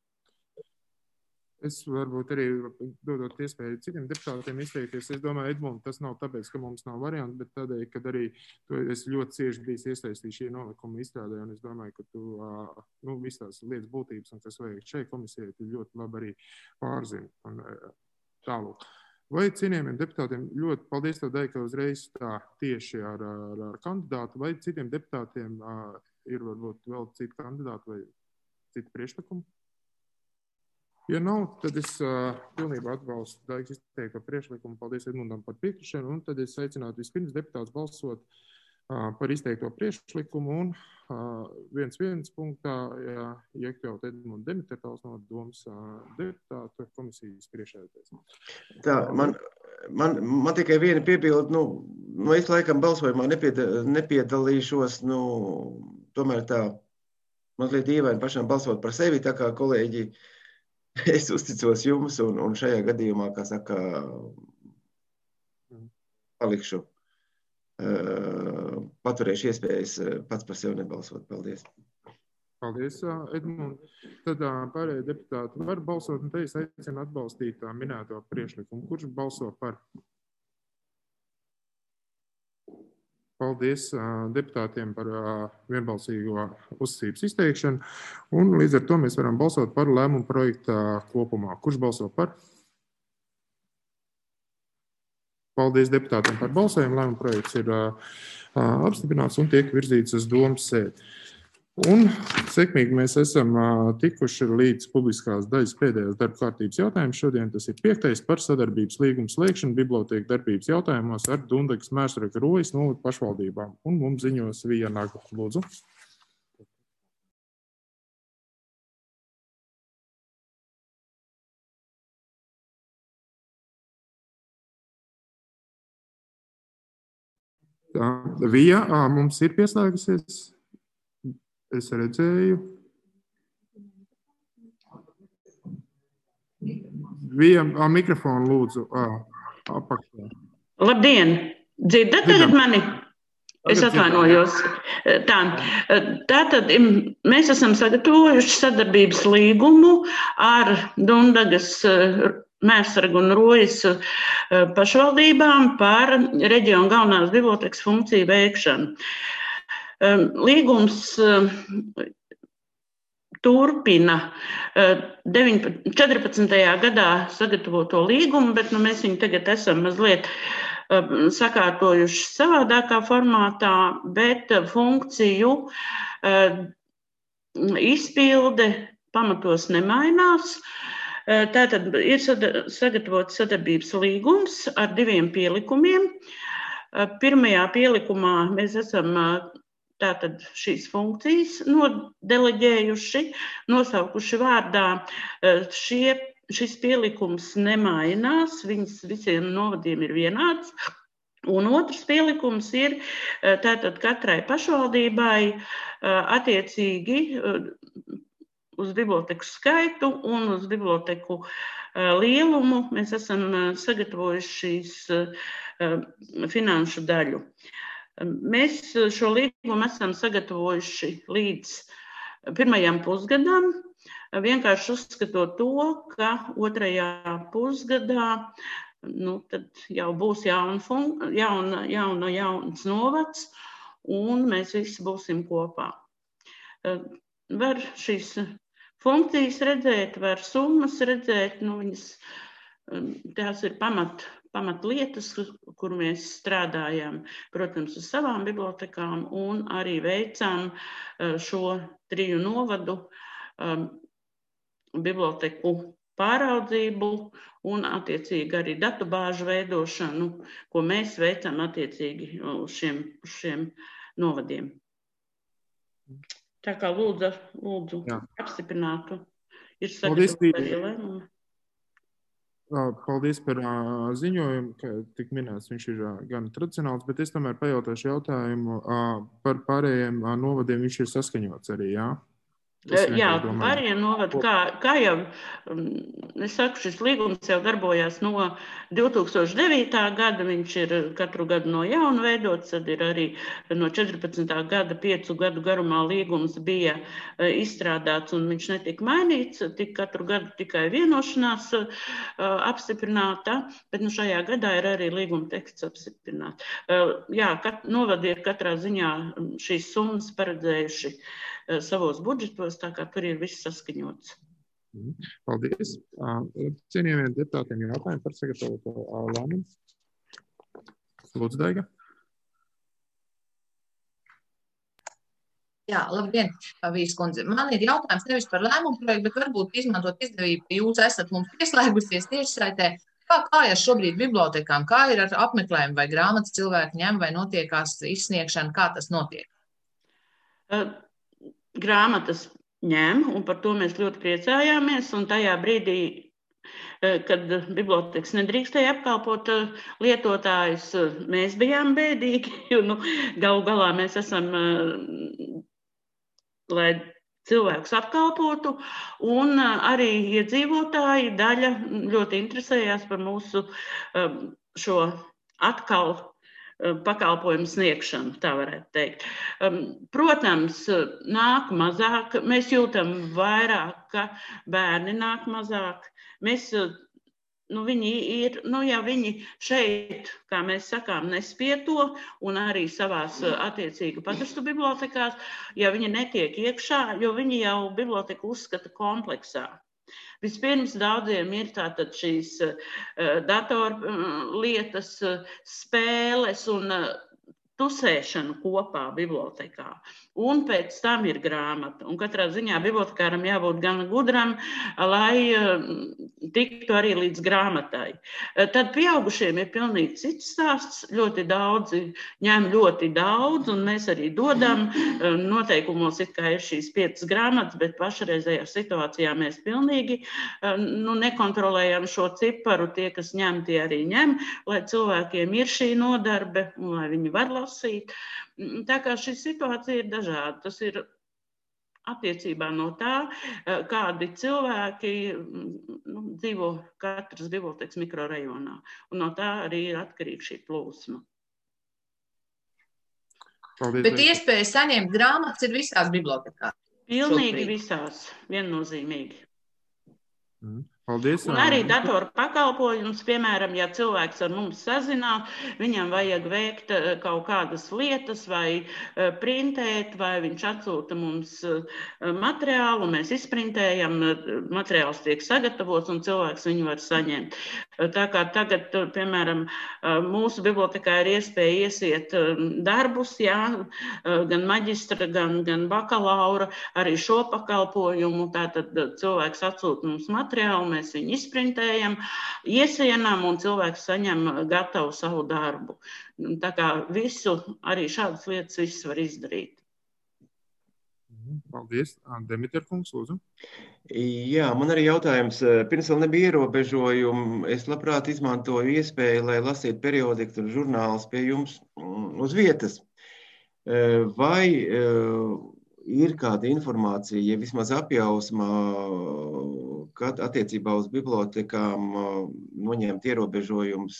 Es varbūt arī dodot iespēju citiem deputātiem izteikties. Es domāju, Edmund, tas nav tāpēc, ka mums nav varianti, bet tādēļ, kad arī tu esi ļoti cieši bijis iesaistīts šī nolikuma izstrādē, un es domāju, ka tu visas tās lietas būtības, un kas vajag šai komisijai, tu ļoti labi arī pārzini un tālūk. Vai cienījumiem deputātiem ļoti paldies tev, Dai, ka uzreiz tā tieši ar kandidātu, vai citiem deputātiem ir varbūt vēl citi kandidāti vai citi priekšlikumi? Ja nav, tad es pilnībā atbalstu Daigas izteikto priekšlikumu. Paldies Edmundam par piekrišanu, un tad es aicinātu vispirms deputātus balsot par izteikto priekšlikumu un 1.1. punktā iekļaut Edmundu Demetertāls no domas deputātu komisijas priekšsēdētājs. Tā, man tikai viena piebilde, es laikam balsojumā nepiedalīšos, tomēr tā mazliet dīvaini pašam balsot par sevi, tā kā kolēģi. Es uzticos jums un šajā gadījumā, kā saka, palikšu, paturēšu iespējas pats par sevi nebalsot. Paldies. Paldies, Edmund. Tad pārējie deputāti var balsot, un te es aicinu atbalstīt minēto priekšlikumu. Kurš balso par? Paldies deputātiem par vienbalsīgo uzticības izteikšanu. Un līdz ar to mēs varam balsot par lēmumu projekta kopumā. Kurš balso par? Paldies deputātiem par balsojumu. Lēmumu projekts ir apstiprināts un tiek virzīts uz domas sēdi. Un sekmīgi mēs esam tikuši līdz publiskās daļas pēdējās darba kārtības jautājums. Šodien tas ir 5. par sadarbības līgumu slēgšanu bibliotēku darbības jautājumos ar Dundagas Mērsraga Rojas novadu pašvaldībām. Un mums ziņos Vija Naga. Lūdzu. Tā, Vija, mums ir pieslēgusies. Es redzēju. Vija, mikrofonu lūdzu apakšā. Labdien! Dzirdat tagad mani? Es atvainojos. Tātad mēs esam sagatavojuši sadarbības līgumu ar Dundagas Mērsraga un Rojas pašvaldībām par reģionu galvenās bibliotēkas funkciju veikšanu. Līgums turpina 14. gadā sagatavoto līgumu, bet mēs viņu tagad esam mazliet sakārtojuši savādākā formātā, bet funkciju izpilde pamatos nemainās. Tātad ir sagatavots sadarbības līgums ar 2 pielikumiem. Pirmajā pielikumā mēs esam tātad šīs funkcijas nodeleģējuši, nosaukuši vārdā. Šis pielikums nemainās, viņas visiem novadiem ir vienāds. Un otrs pielikums ir tātad katrai pašvaldībai attiecīgi uz biblioteku skaitu un uz biblioteku lielumu. Mēs esam sagatavojuši šīs finanšu daļu. Mēs šo līgumu esam sagatavojuši līdz 1. pusgadam, vienkārši uzskatot to, ka 2. pusgadā tad jau būs jauns novads, un mēs visi būsim kopā. Var šīs funkcijas redzēt, var summas redzēt, tās ir pamatlietas, kur mēs strādājam, protams, uz savām bibliotekām un arī veicam šo 3 novadu biblioteku pāraudzību un attiecīgi arī datubāžu veidošanu, ko mēs veicam attiecīgi uz šiem novadiem. Tā kā lūdzu apstiprinātu, ir sagatavot arī lēmumu. Paldies par ziņojumu, ka tik minēts, viņš ir gan tradicionāls, bet es tomēr pajautāšu jautājumu par pārējiem novadiem, viņš ir saskaņots arī, jā? Jā, pārējie novadi, kā jau es saku, šis līgums jau darbojās no 2009. gada, viņš ir katru gadu no jauna veidots, tad ir arī no 14. gada 5 gadu garumā līgums bija izstrādāts un viņš netika mainīts, katru gadu tikai vienošanās apstiprināta, bet šajā gadā ir arī līguma teksts apstiprināts. Jā, novadi ir katrā ziņā šīs summas paredzējuši savos budžetos, tā kā tur ir viss saskaņots. Paldies. Cienījamiem deputātiem jautājumi par sagatavoto lēmumu. Lūdzu, Daiga. Jā, labdien, Vīrs kundze. Man ir jautājums nevis par lēmumu projektu, bet varbūt izmantot izdevību, ka jūs esat mums pieslēgusies tiešsaitē. Kā ir šobrīd bibliotekām? Kā ir ar apmeklējumu vai grāmatas cilvēki ņem vai notiekās izsniegšana? Kā tas notiek? Grāmatas ņem, un par to mēs ļoti priecājāmies, un tajā brīdī, kad bibliotekas nedrīkstēja apkalpot lietotājus, mēs bijām bēdīgi, jo galu galā mēs esam, lai cilvēkus apkalpotu, un arī iedzīvotāji daļa ļoti interesējās par mūsu šo atkal pakalpojumu sniegšanu, tā varētu teikt. Protams, nāk mazāk, mēs jūtam vairāk, ka bērni nāk mazāk. Viņi ir, ja viņi šeit, kā mēs sakām, nespieto un arī savās attiecīgi pagastu bibliotekās, ja viņi netiek iekšā, jo viņi jau biblioteku uzskata kompleksā. Vispirms daudziem ir tātad šīs datorlietas, spēles un tusēšanu kopā bibliotekā. Un pēc tam ir grāmata. Un katrā ziņā bibliotekāram jābūt gan gudram, lai tiktu arī līdz grāmatai. Tad pieaugušiem ir pilnīgi cits stāsts. Ļoti daudzi ņem ļoti daudz, un mēs arī dodam. Noteikumos it kā ir šīs 5 grāmatas, bet pašreizējā situācijā mēs pilnīgi nekontrolējam šo ciparu. Tie, kas ņem, tie arī ņem, lai cilvēkiem ir šī nodarbe un lai viņi var lasīt. Tā kā šī situācija ir dažāda. Tas ir attiecībā no tā, kādi cilvēki dzīvo katras bibliotekas mikrorajonā. Un no tā arī ir atkarīga šī plūsma. Paldies, bet iespēja saņemt grāmatas ir visās bibliotekās? Pilnīgi visās, viennozīmīgi. Paldies. Un arī datoru pakalpojums, piemēram, ja cilvēks ar mums sazinās, viņam vajag veikt kaut kādas lietas vai printēt, vai viņš atsūta mums materiālu, mēs izprintējam, materiāls tiek sagatavots un cilvēks viņu var saņemt. Tā kā tagad, piemēram, mūsu bibliotekā ir iespēja iesiet darbus, jā, gan maģistra, gan bakalaura, arī šo pakalpojumu, tātad cilvēks atsūta mums materiālu, mēs viņu izprintējam, iesienam un cilvēks saņem gatavu savu darbu. Tā kā visu, arī šādas lietas viss var izdarīt. Paldies. Demiter kungs, lūdzu. Jā, man arī jautājums. Pirms vēl nebija ierobežojumu. Es labprāt izmantoju iespēju, lai lasītu periodiku un žurnālus pie jums uz vietas. Vai ir kāda informācija, ja vismaz apjausmā, kad attiecībā uz bibliotekām noņemt ierobežojums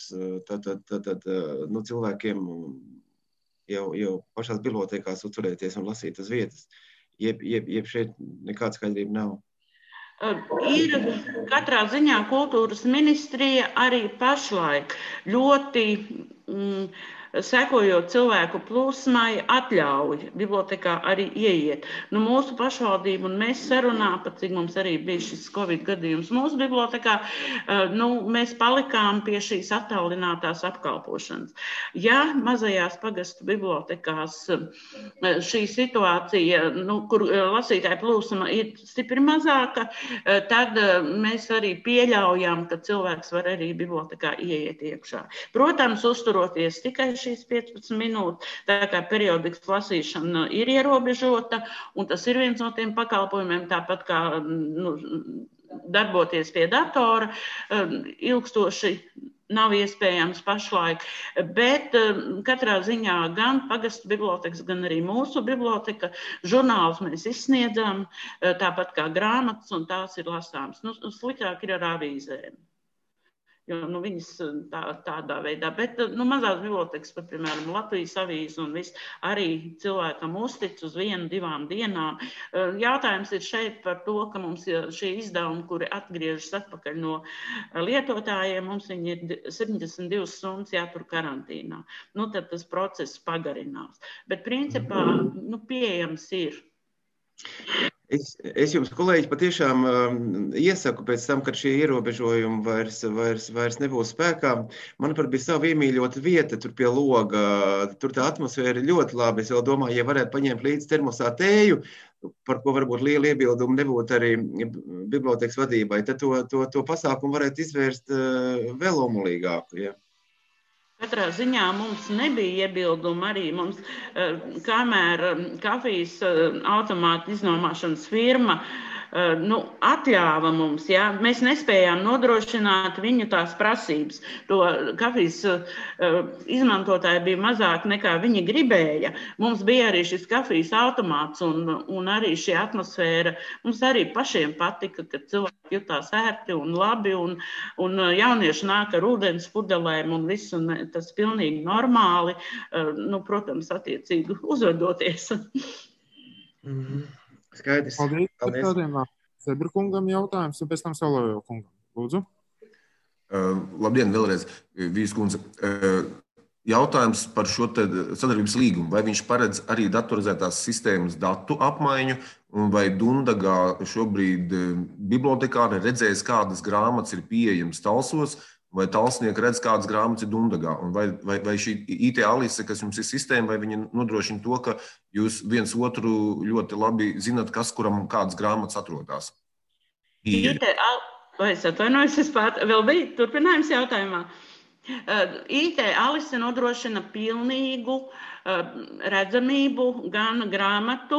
cilvēkiem jau pašās bibliotekās uzturēties un lasīt uz vietas? Jeb šeit nekāda skaidrība nav. Ir katrā ziņā kultūras ministrija arī pašlaik ļoti sekojot cilvēku plūsmai, atļauj bibliotekā arī ieiet. Mūsu pašvaldība un mēs sarunā, pat cik mums arī bija šis Covid gadījums mūsu bibliotekā, mēs palikām pie šīs attālinātās apkalpošanas. Ja mazajās pagastu bibliotekās šī situācija, kur lasītāja plūsma ir stipri mazāka, tad mēs arī pieļaujam, ka cilvēks var arī bibliotekā ieiet iekšā. Protams, uzturoties tikai šīs 15 minūtes, tā kā periodikas lasīšana ir ierobežota, un tas ir viens no tiem pakalpojumiem, tāpat kā darboties pie datora, ilgstoši nav iespējams pašlaik, bet katrā ziņā gan pagastu bibliotekas, gan arī mūsu biblioteka žurnālus mēs izsniedzam, tāpat kā grāmatas, un tās ir lasāmas. Sliktāk ir ar avīzēm. Jo viņas tādā veidā, bet mazās bibliotekas, pat, piemēram, Latvijas avīze un viss arī cilvēkam uztic uz 1-2 dienām. Jautājums ir šeit par to, ka mums šie izdevumi, kuri atgriežas atpakaļ no lietotājiem, mums viņi ir 72 stundas jātur karantīnā. Tad tas process pagarinās. Bet principā pieejams ir. Es jums, kolēģi, patiešām iesaku pēc tam, kad šie ierobežojumi vairs nebūs spēkā. Manuprāt, bija sava iemīļota vieta tur pie loga. Tur tā atmosfēra ir ļoti laba. Es vēl domāju, ja varētu paņemt līdzi termosā tēju, par ko varbūt liela iebilduma nebūtu arī bibliotekas vadībai, tad to pasākumu varētu izvērst vēl omulīgāku. Ja? Katrā ziņā mums nebija iebildumi arī mums, kamēr kafijas automāta iznomāšanas firma atļāva mums, ja? Mēs nespējām nodrošināt viņu tās prasības. To kafijas izmantotāji bija mazāk nekā viņi gribēja. Mums bija arī šis kafijas automāts un arī šī atmosfēra. Mums arī pašiem patika, ka cilvēki jutās ērti un labi un jaunieši nāk ar ūdens pudelēm un viss, un tas pilnīgi normāli, protams, attiecīgi uzvedoties. Skaidrs. Paldies. Sebra kungam jautājums, un pēc tam Salojo kungam. Lūdzu. Labdien, vēlreiz, Vīs kundze. Jautājums par šo sadarbības līgumu. Vai viņš paredz arī datorizētās sistēmas datu apmaiņu, un vai Dundagā šobrīd bibliotekāri redzēs, kādas grāmatas ir pieejamas Talsos, vai talsnieki redz, kādas grāmatas ir Dundagā? Un vai šī IT Alise, kas jums ir sistēma, vai viņa nodrošina to, ka jūs viens otru ļoti labi zinat, kas kuram kādas grāmatas atrodas? Vai es atvainojos, vēl bija turpinājums jautājumā? IT Alise nodrošina pilnīgu redzamību gan grāmatu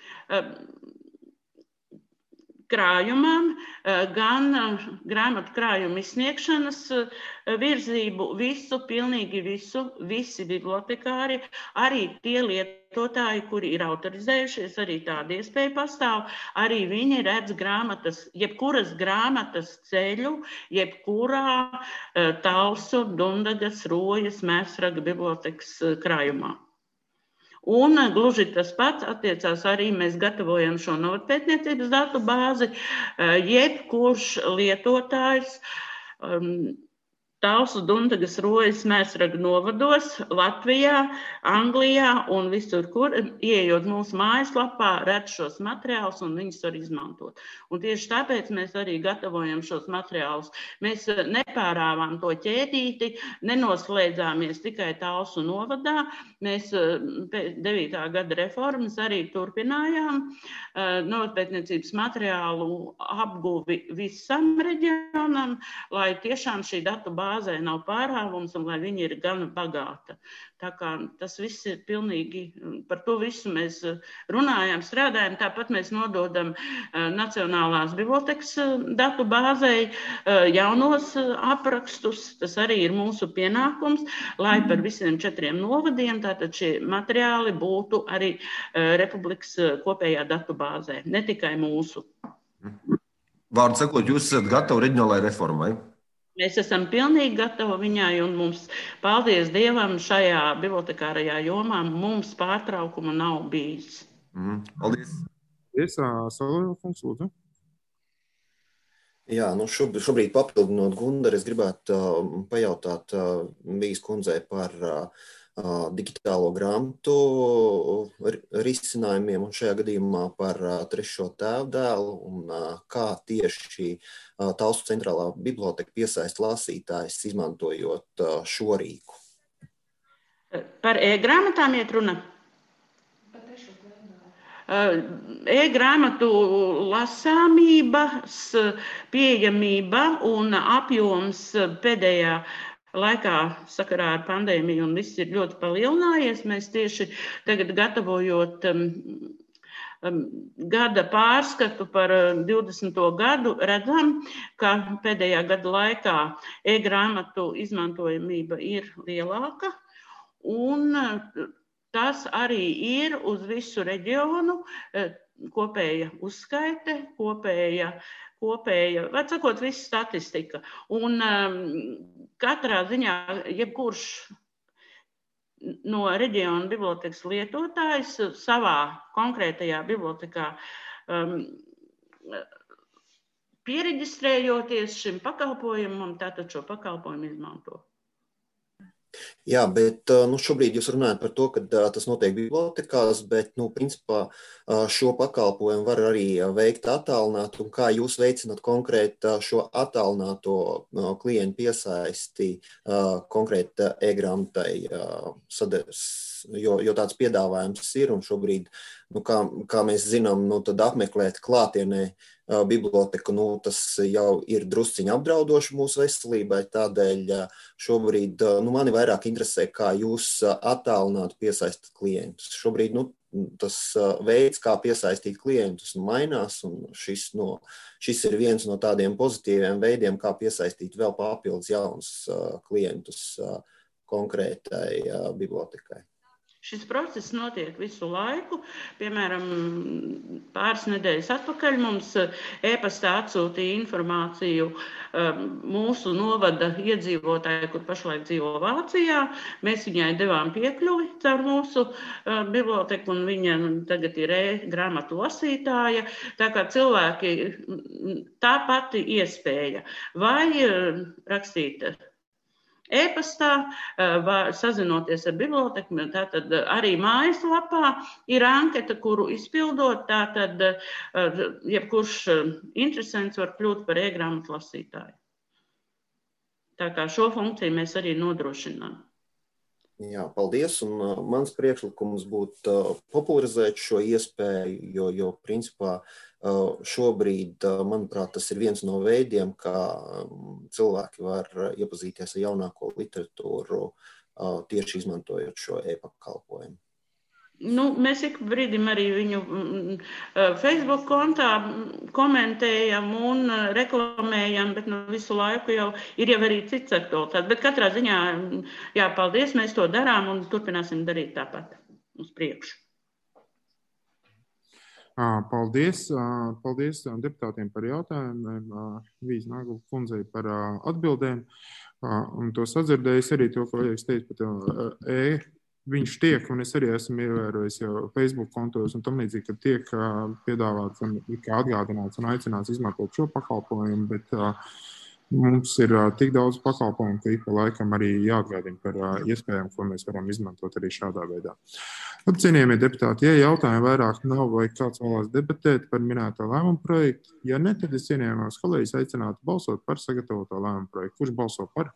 krājumam, gan grāmatu krājumu izsniegšanas virzību, pilnīgi visu, visi bibliotekāri, arī tie lietotāji, kuri ir autorizējušies, arī tāda iespēja pastāv, arī viņi redz grāmatas, jebkuras grāmatas ceļu, jebkurā Talsu, Dundagas, Rojas, Mēsraga bibliotekas krājumā. Un gluži tas pats attiecās arī, mēs gatavojam šo novadpētniecības datu bāzi, jebkurš lietotājs Talsu, Dundagas, Rojas, Mēsraga novados, Latvijā, Anglijā un visur, kur, ieejot mūsu mājaslapā, redz šos materiālus un viņus var izmantot. Un tieši tāpēc mēs arī gatavojam šos materiālus. Mēs nepārāvām to ķēdīti, nenoslēdzāmies tikai Talsu novadā. Mēs pēc 9. gada reformas arī turpinājām novadpētniecības materiālu apguvi visam reģionam, lai tiešām šī datu bāzē nav pārāvums un lai viņi ir gan bagāta. Tā kā tas viss ir pilnīgi, par to visu mēs runājam, strādājam, tāpat mēs nododam Nacionālās bibliotekas datu bāzei jaunos aprakstus, tas arī ir mūsu pienākums, lai par visiem 4 novadiem tātad šie materiāli būtu arī Republikas kopējā datu bāzē, ne tikai mūsu. Vārdu sakot, jūs esat gatavi reģionālajai reformai? Mēs esam pilnīgi gatavi viņai un mums, paldies Dievam, šajā bibliotekārajā jomā mums pārtraukuma nav bijis. Paldies. Salojkungs, lūdzu. Jā, šobrīd papildinot Gundaru, es gribētu pajautāt Vijas kundzei par digitālo grāmatu risinājumiem un šajā gadījumā par 3. tēvdēlu un kā tieši Talsu centrālā biblioteka piesaista lasītājus, izmantojot šo rīku. Par e-grāmatām iet runa? E-grāmatu lasāmības pieejamība un apjoms pēdējā laikā sakarā ar pandēmiju un viss ir ļoti palielinājies. Mēs tieši tagad gatavojot gada pārskatu par 20. gadu redzam, ka pēdējā gada laikā e-grāmatu izmantojamība ir lielāka un tas arī ir uz visu reģionu kopēja uzskaite, kopēja, var sakot, viss statistika. Un katrā ziņā, jebkurš no reģiona bibliotekas lietotājs savā konkrētajā bibliotekā piereģistrējoties šim pakalpojumam, tātad šo pakalpojumu izmanto. Jā, bet šobrīd jūs runājat par to, ka tas notiek bibliotekās, bet, principā, šo pakalpojumu var arī veikt attālināt, un kā jūs veicināt konkrēti šo attālināto klientu piesaisti konkrēti e-grāmatai, jo tāds piedāvājums ir, un šobrīd, kā mēs zinām, tad apmeklēt klātienē biblioteku, tas jau ir drusciņi apdraudoši mūsu veselībai, tādēļ šobrīd mani vairāk interesē, kā jūs attālināt piesaistat klientus. Šobrīd tas veids, kā piesaistīt klientus, mainās, un šis ir viens no tādiem pozitīviem veidiem, kā piesaistīt vēl papildus jaunus klientus konkrētai bibliotekai. Šis process notiek visu laiku. Piemēram, pāris nedēļas atpakaļ mums e-pastā atsūtīja informāciju mūsu novada iedzīvotāji, kur pašlaik dzīvo Vācijā. Mēs viņai devām piekļuvi caur mūsu biblioteku, un viņa tagad ir e-grāmatu lasītāja. Tā kā cilvēki tā pati iespēja vai rakstīt e-pastā, sazinoties ar biblioteku, tātad arī mājaslapā ir anketa, kuru izpildot, tātad jebkurš interesants var kļūt par e-grāmatu lasītāju. Tā kā šo funkciju mēs arī nodrošinām. Jā, paldies, un mans priekšlikums būtu popularizēt šo iespēju, jo principā šobrīd, manuprāt, tas ir viens no veidiem, kā cilvēki var iepazīties ar jaunāko literatūru, tieši izmantojot šo e-pakalpojumu. Mēs ik brīdim arī viņu Facebook kontā komentējam un reklamējam, bet visu laiku jau ir arī cits aktualitātes. Bet katrā ziņā, jā, paldies, mēs to darām un turpināsim darīt tāpat uz priekšu. Paldies deputātiem par jautājumiem, Vijas Nagla kundzei par atbildēm. Un to sadzirdējis arī to, ko es teicu par viņš tiek, un es arī esmu ievērojis jau Facebook kontos un tam līdzīgi, ka tiek piedāvāts un atgādināts un aicināts izmantot šo pakalpojumu, bet mums ir tik daudz pakalpojumu, ka ik pa laikam arī jāatgādina par iespējām, ko mēs varam izmantot arī šādā veidā. Cienījamie deputāti, ja jautājumi vairāk nav vai kāds vēlās debatēt par minēto lēmumu projektu, ja ne, tad es cienījamās kolēģis aicinātu balsot par sagatavoto lēmumu projektu. Kurš balso par?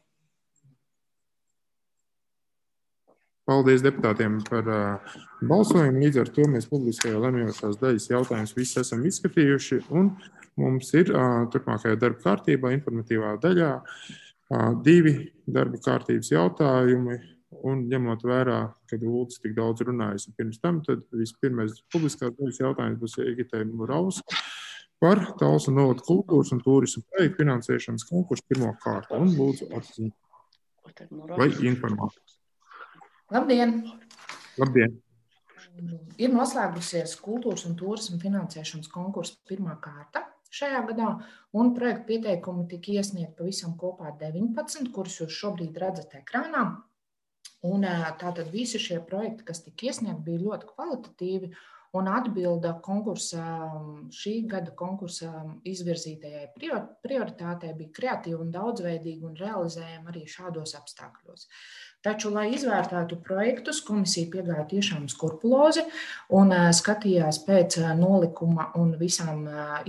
Paldies deputātiem par balsojumu. Līdz ar to mēs publiskajā lemjošās daļas jautājumus visus esam izskatījuši, un mums ir turpmākajā darba kārtībā, informatīvā daļā, 2 darba kārtības jautājumi, un ņemot vērā, kad Uldis tik daudz runājusi pirms tam, tad vispirmais publiskās daļas jautājums būs Egitai Murauskai par Talsu novada kultūras un turisma projektu finansēšanas konkursu pirmo kārtu, un lūdzu atziņu vai informācijas. Labdien! Labdien! Ir noslēgusies kultūras un turisma finansēšanas konkursa pirmā kārta šajā gadā, un projektu pieteikumi tika iesniegti pavisam kopā 19, kurus jūs šobrīd redzat ekrānā. Un tātad visi šie projekti, kas tika iesniegti, bija ļoti kvalitatīvi un atbilda šī gada konkursa izvirzītajai prioritātei bija kreatīva un daudzveidīga un realizējama arī šādos apstākļos. Taču, lai izvērtētu projektus, komisija piegāja tiešām skrupulozi un skatījās pēc nolikuma un visiem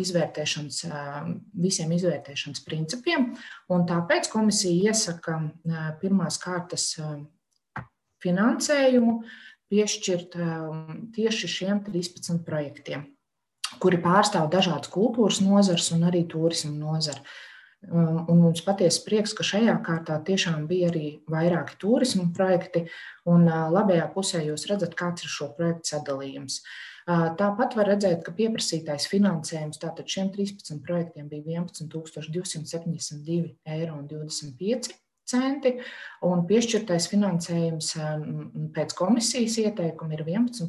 izvērtēšanas principiem. Un tāpēc komisija iesaka pirmās kārtas finansējumu piešķirt tieši šiem 13 projektiem, kuri pārstāv dažādas kultūras nozares un arī turisma nozari. Un mums patiesi prieks, ka šajā kārtā tiešām bija arī vairāki turisma projekti, un labajā pusē jūs redzat, kāds ir šo projektu sadalījums. Tāpat var redzēt, ka pieprasītais finansējums tātad šiem 13 projektiem bija 11 272,25 €, un piešķirtais finansējums pēc komisijas ieteikuma ir 11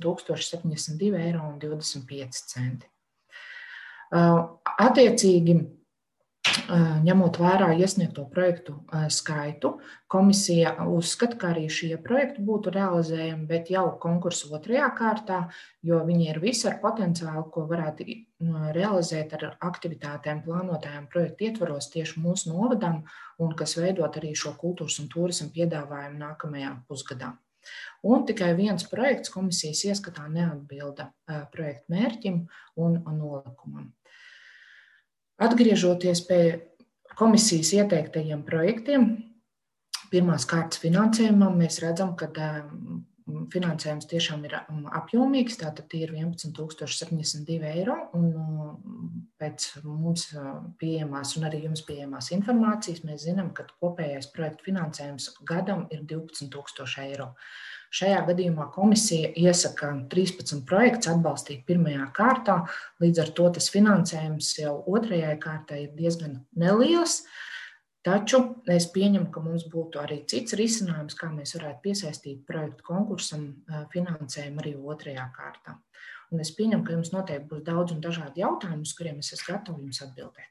072,25 €. Attiecīgi, ņemot vērā iesniegto projektu skaitu, komisija uzskata, ka arī šie projekti būtu realizējami, bet jau konkursa otrajā kārtā, jo viņi ir visi ar potenciālu, ko varētu realizēt ar aktivitātēm plānotajām projektu ietvaros tieši mūsu novadam un kas veidot arī šo kultūras un turisma piedāvājumu nākamajā pusgadā. Un tikai viens projekts komisijas ieskatā neatbilda projektu mērķim un nolikumam. Atgriežoties pie komisijas ieteiktajiem projektiem, pirmās kārtas finansējumam, mēs redzam, ka finansējums tiešām ir apjomīgs, tātad tie ir 11 072 €, un pēc mums pieejamās un arī jums pieejamās informācijas mēs zinām, ka kopējais projektu finansējums gadam ir 12 000 €. Šajā gadījumā komisija iesaka 13 projekts atbalstīt pirmajā kārtā, līdz ar to tas finansējums jau otrajai kārtai ir diezgan neliels, taču es pieņemu, ka mums būtu arī cits risinājums, kā mēs varētu piesaistīt projektu konkursam finansējumu arī otrajā kārtā. Un es pieņemu, ka jums noteikti būs daudz un dažādi jautājumi, uz kuriem es esmu gatava jums atbildēt.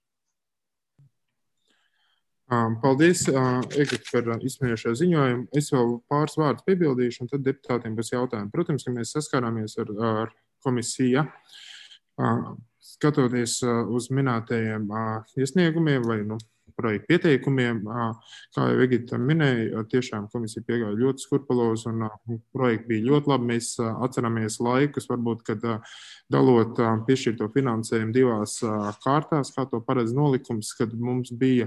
Paldies, Egita, par izsmeļošo ziņojumu. Es vēl pāris vārdus piebildīšu, un tad deputātiem būs jautājumi. Protams, ka mēs saskārāmies ar komisiju, skatoties uz minētajiem iesniegumiem vai projektu pieteikumiem. Kā jau Egita minēja, tiešām komisija piegāja ļoti skrupulozi un projekti bija ļoti labi. Mēs atceramies laikus, varbūt, kad dalot piešķirto finansējumu 2 kārtās, kā to paredz nolikums, kad mums bija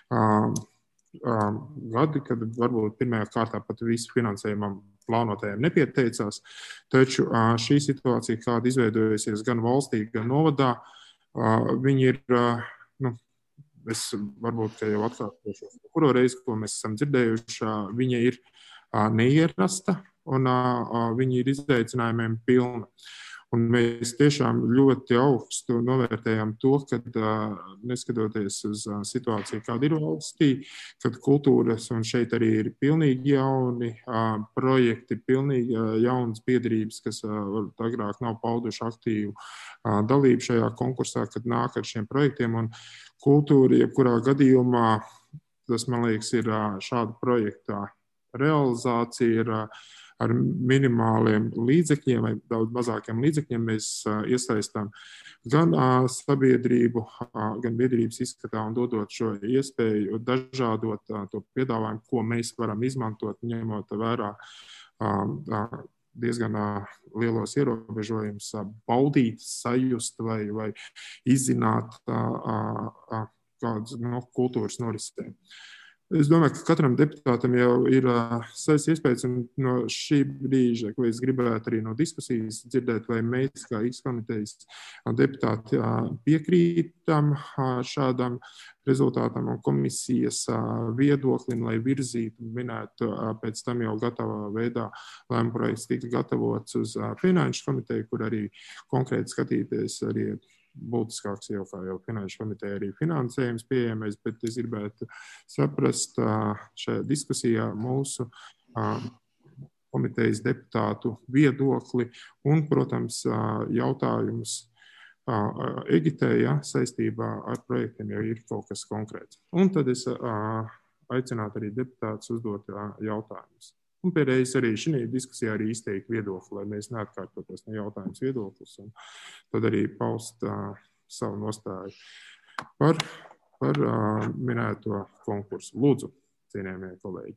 gadi, kad varbūt pirmajā kārtā pat visu finansējumam plānotajiem nepieteicās. Taču šī situācija, kāda izveidojusies gan valstī, gan novadā, viņi ir, es varbūt, ka jau atkārtošos, kuro reizi, ko mēs esam dzirdējuši, viņa ir neierasta un viņa ir izaicinājumiem pilna. Un mēs tiešām ļoti augstu novērtējam to, ka neskatoties uz situāciju, kāda ir valstī, kad kultūras un šeit arī ir pilnīgi jauni projekti, pilnīgi jaunas biedrības, kas agrāk nav pauduši aktīvu dalību šajā konkursā, kad nāk ar šiem projektiem. Un kultūra, jebkurā gadījumā, tas, man liekas, ir šāda projekta realizācija, ir ar minimāliem līdzekļiem vai daudz mazākiem līdzekļiem mēs iesaistām gan sabiedrību, gan biedrības izskatā un dodot šo iespēju dažādot to piedāvājumu, ko mēs varam izmantot, ņemot vērā diezgan lielos ierobežojumus, baudīt, sajust vai izzināt kādas kultūras norisēm. Es domāju, ka katram deputātam jau ir savs iespējas, un no šī brīža, ko es gribētu arī no diskusijas dzirdēt, vai mēs kā X-komitejas deputāti piekrītam šādam rezultātam un komisijas viedoklim, lai virzītu, minētu pēc tam jau gatavā veidā lēmuma projekts tika gatavots uz Finanšu komiteju, kur arī konkrēti skatīties arī būtiskāks jau, kā jau Finanšu komiteja arī finansējums pieejamais, bet es gribētu saprast šajā diskusijā mūsu komitejas deputātu viedokli un, protams, jautājumus Egitei saistībā ar projektiem jau ir kaut kas konkrēts. Un tad es aicinātu arī deputātus uzdot jautājumus. Un pēdējais arī šī diskusijā arī izteikt viedokli, lai mēs neatkārtotos no jautājumus viedoklis, un tad arī paust savu nostāju par minēto konkursu. Lūdzu, cienījamie kolēģi.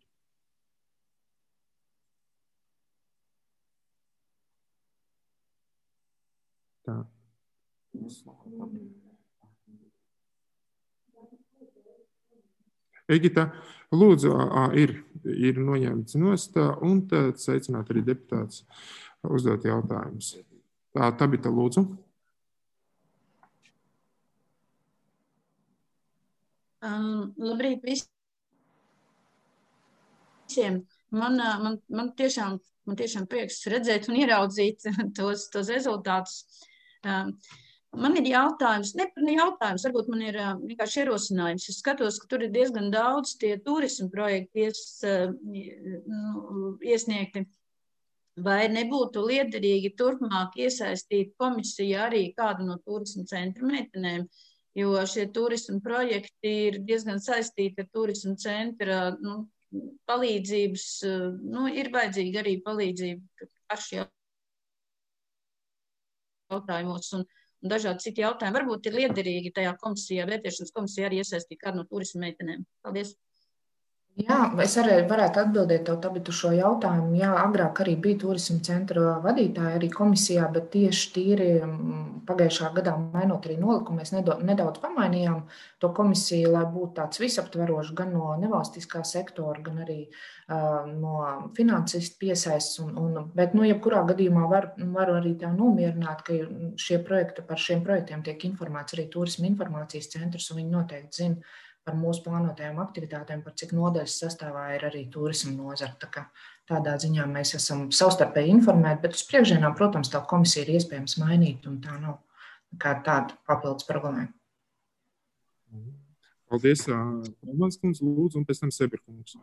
Tā. Egita, lūdzu, ir noņemts nost, un tad aicināt arī deputātus uzdot jautājumus. Tabita, lūdzu. Labrīt visiem. Man tiešām prieks redzēt un ieraudzīt tos rezultātus. Man ir jautājums, varbūt man ir vienkārši ierosinājums. Es skatos, ka tur ir diezgan daudz tie turismu projekti iesniegti. Vai nebūtu liederīgi turpmāk iesaistīt komisiju arī kādu no turismu centra meitenēm, jo šie turismu projekti ir diezgan saistīti ar turismu centra palīdzības, ir vajadzīga arī palīdzība paši jautājumos un dažādi citi jautājumi. Varbūt ir liederīgi tajā komisijā, vērtēšanas komisijā arī iesaistīt kādu no turismu meitenēm. Paldies! Jā, es arī varētu atbildēt tev, Tabitu, šo jautājumu. Jā, agrāk arī bija turismu centra vadītāja arī komisijā, bet tieši tīri pagājušā gadā mainot arī nolikumu, mēs nedaudz pamainījām to komisiju, lai būtu tāds visaptverošs gan no nevalstiskā sektora, gan arī no finansistu piesaists. Bet, jebkurā gadījumā varu arī tev nomierināt, ka par šiem projektiem tiek informēts arī Turisma informācijas centrs, un viņi noteikti zina par mūsu plānotajām aktivitātēm, par cik nodaļas sastāvā ir arī turisma nozara. Tādā ziņā mēs esam savstarpēji informēti, bet uz priekšdienām, protams, tā komisija ir iespējams mainīt, un tā nav tāda papildus problēma. Paldies, Felmans kungs, lūdzu, un pēc tam Sebra kungs.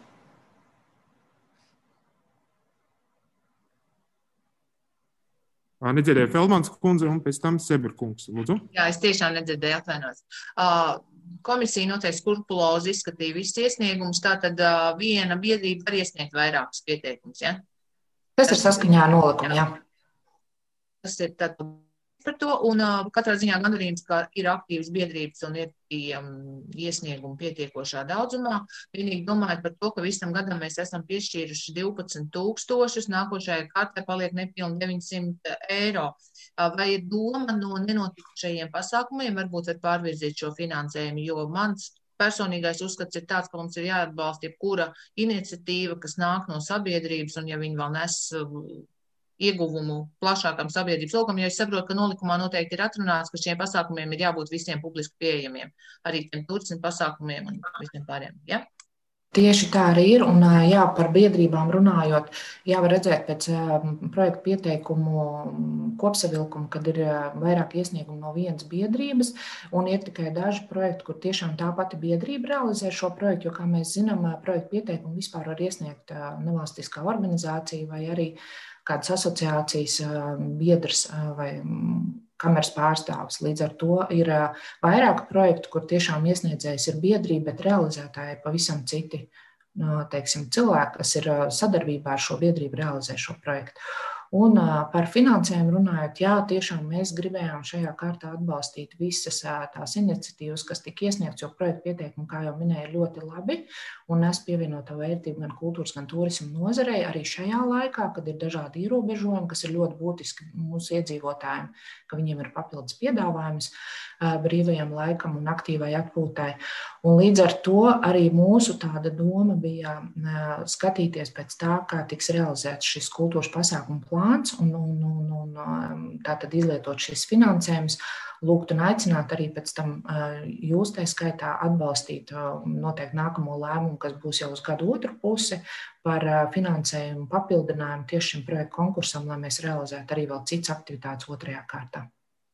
Nedzirdēju Felmans kundze, un pēc tam Sebra kungs, lūdzu. Jā, es tiešām nedzirdēju, atvainojos. Komisija noteikti skrupulozi izskatīja visus iesniegumus, tātad viena biedrība var iesniegt vairākus pieteikumus, ja? Tas ir saskaņā ar nolikumu, jā. Tas ir tad par to, un katrā ziņā gandarījums, ka ir aktīvas biedrības un ir iesniegumi pietiekošā daudzumā. Vienīgi domājot par to, ka visam gadam mēs esam piešķīruši 12,000, nākošajai kārtai paliek nepilni 900 eiro. Vai ir doma no nenotikušajiem pasākumiem varbūt var pārvirzīt šo finansējumu, jo mans personīgais uzskats ir tāds, ka mums ir jāatbalsta jebkura iniciatīva, kas nāk no sabiedrības, un ja viņi vēl nes ieguvumu plašākam sabiedrības lokam, jo es saprotu, ka nolikumā noteikti ir atrunāts, ka šiem pasākumiem ir jābūt visiem publiski pieejamiem, arī tiem turismu pasākumiem un visiem pāriem. Ja? Tieši tā arī ir, un jā, par biedrībām runājot, jā, var redzēt pēc projektu pieteikumu kopsavilkumu, kad ir vairāk iesniegumu no vienas biedrības, un ir tikai daži projekti, kur tiešām tā pati biedrība realizē šo projektu, jo, kā mēs zinām, projektu pieteikumu vispār var iesniegt nevalstiskā organizācija vai arī kādas asociācijas biedrs vai kameras pārstāvis. Līdz ar to ir vairāk projektu, kur tiešām iesniedzējs ir biedrība, bet realizētāji pavisam citi teiksim, cilvēki, kas ir sadarbībā ar šo biedrību realizē šo projektu. Un par finansējumu runājot, jā, tiešām mēs gribējām šajā kārtā atbalstīt visas tās iniciatīvas, kas tika iesniegts, jo projektu pieteikumi, kā jau minēju, ir ļoti labi un nes pievienoto vērtību gan kultūras, gan turismu nozarei arī šajā laikā, kad ir dažādi ierobežojumi, kas ir ļoti būtiski mūsu iedzīvotājiem, ka viņiem ir papildus piedāvājums brīvajam laikam un aktīvai atpūtai. Un līdz ar to arī mūsu tāda doma bija skatīties pēc tā, kā tiks realizēts šis kultūras pasākumu plāns un tātad izlietot šis finansējums, lūgt un aicināt arī pēc tam jūs tā skaitā atbalstīt noteikti nākamo lēmumu, kas būs jau uz gadu otru pusi par finansējumu papildinājumu tieši šim projektu konkursam, lai mēs realizētu arī vēl citas aktivitātes otrajā kārtā.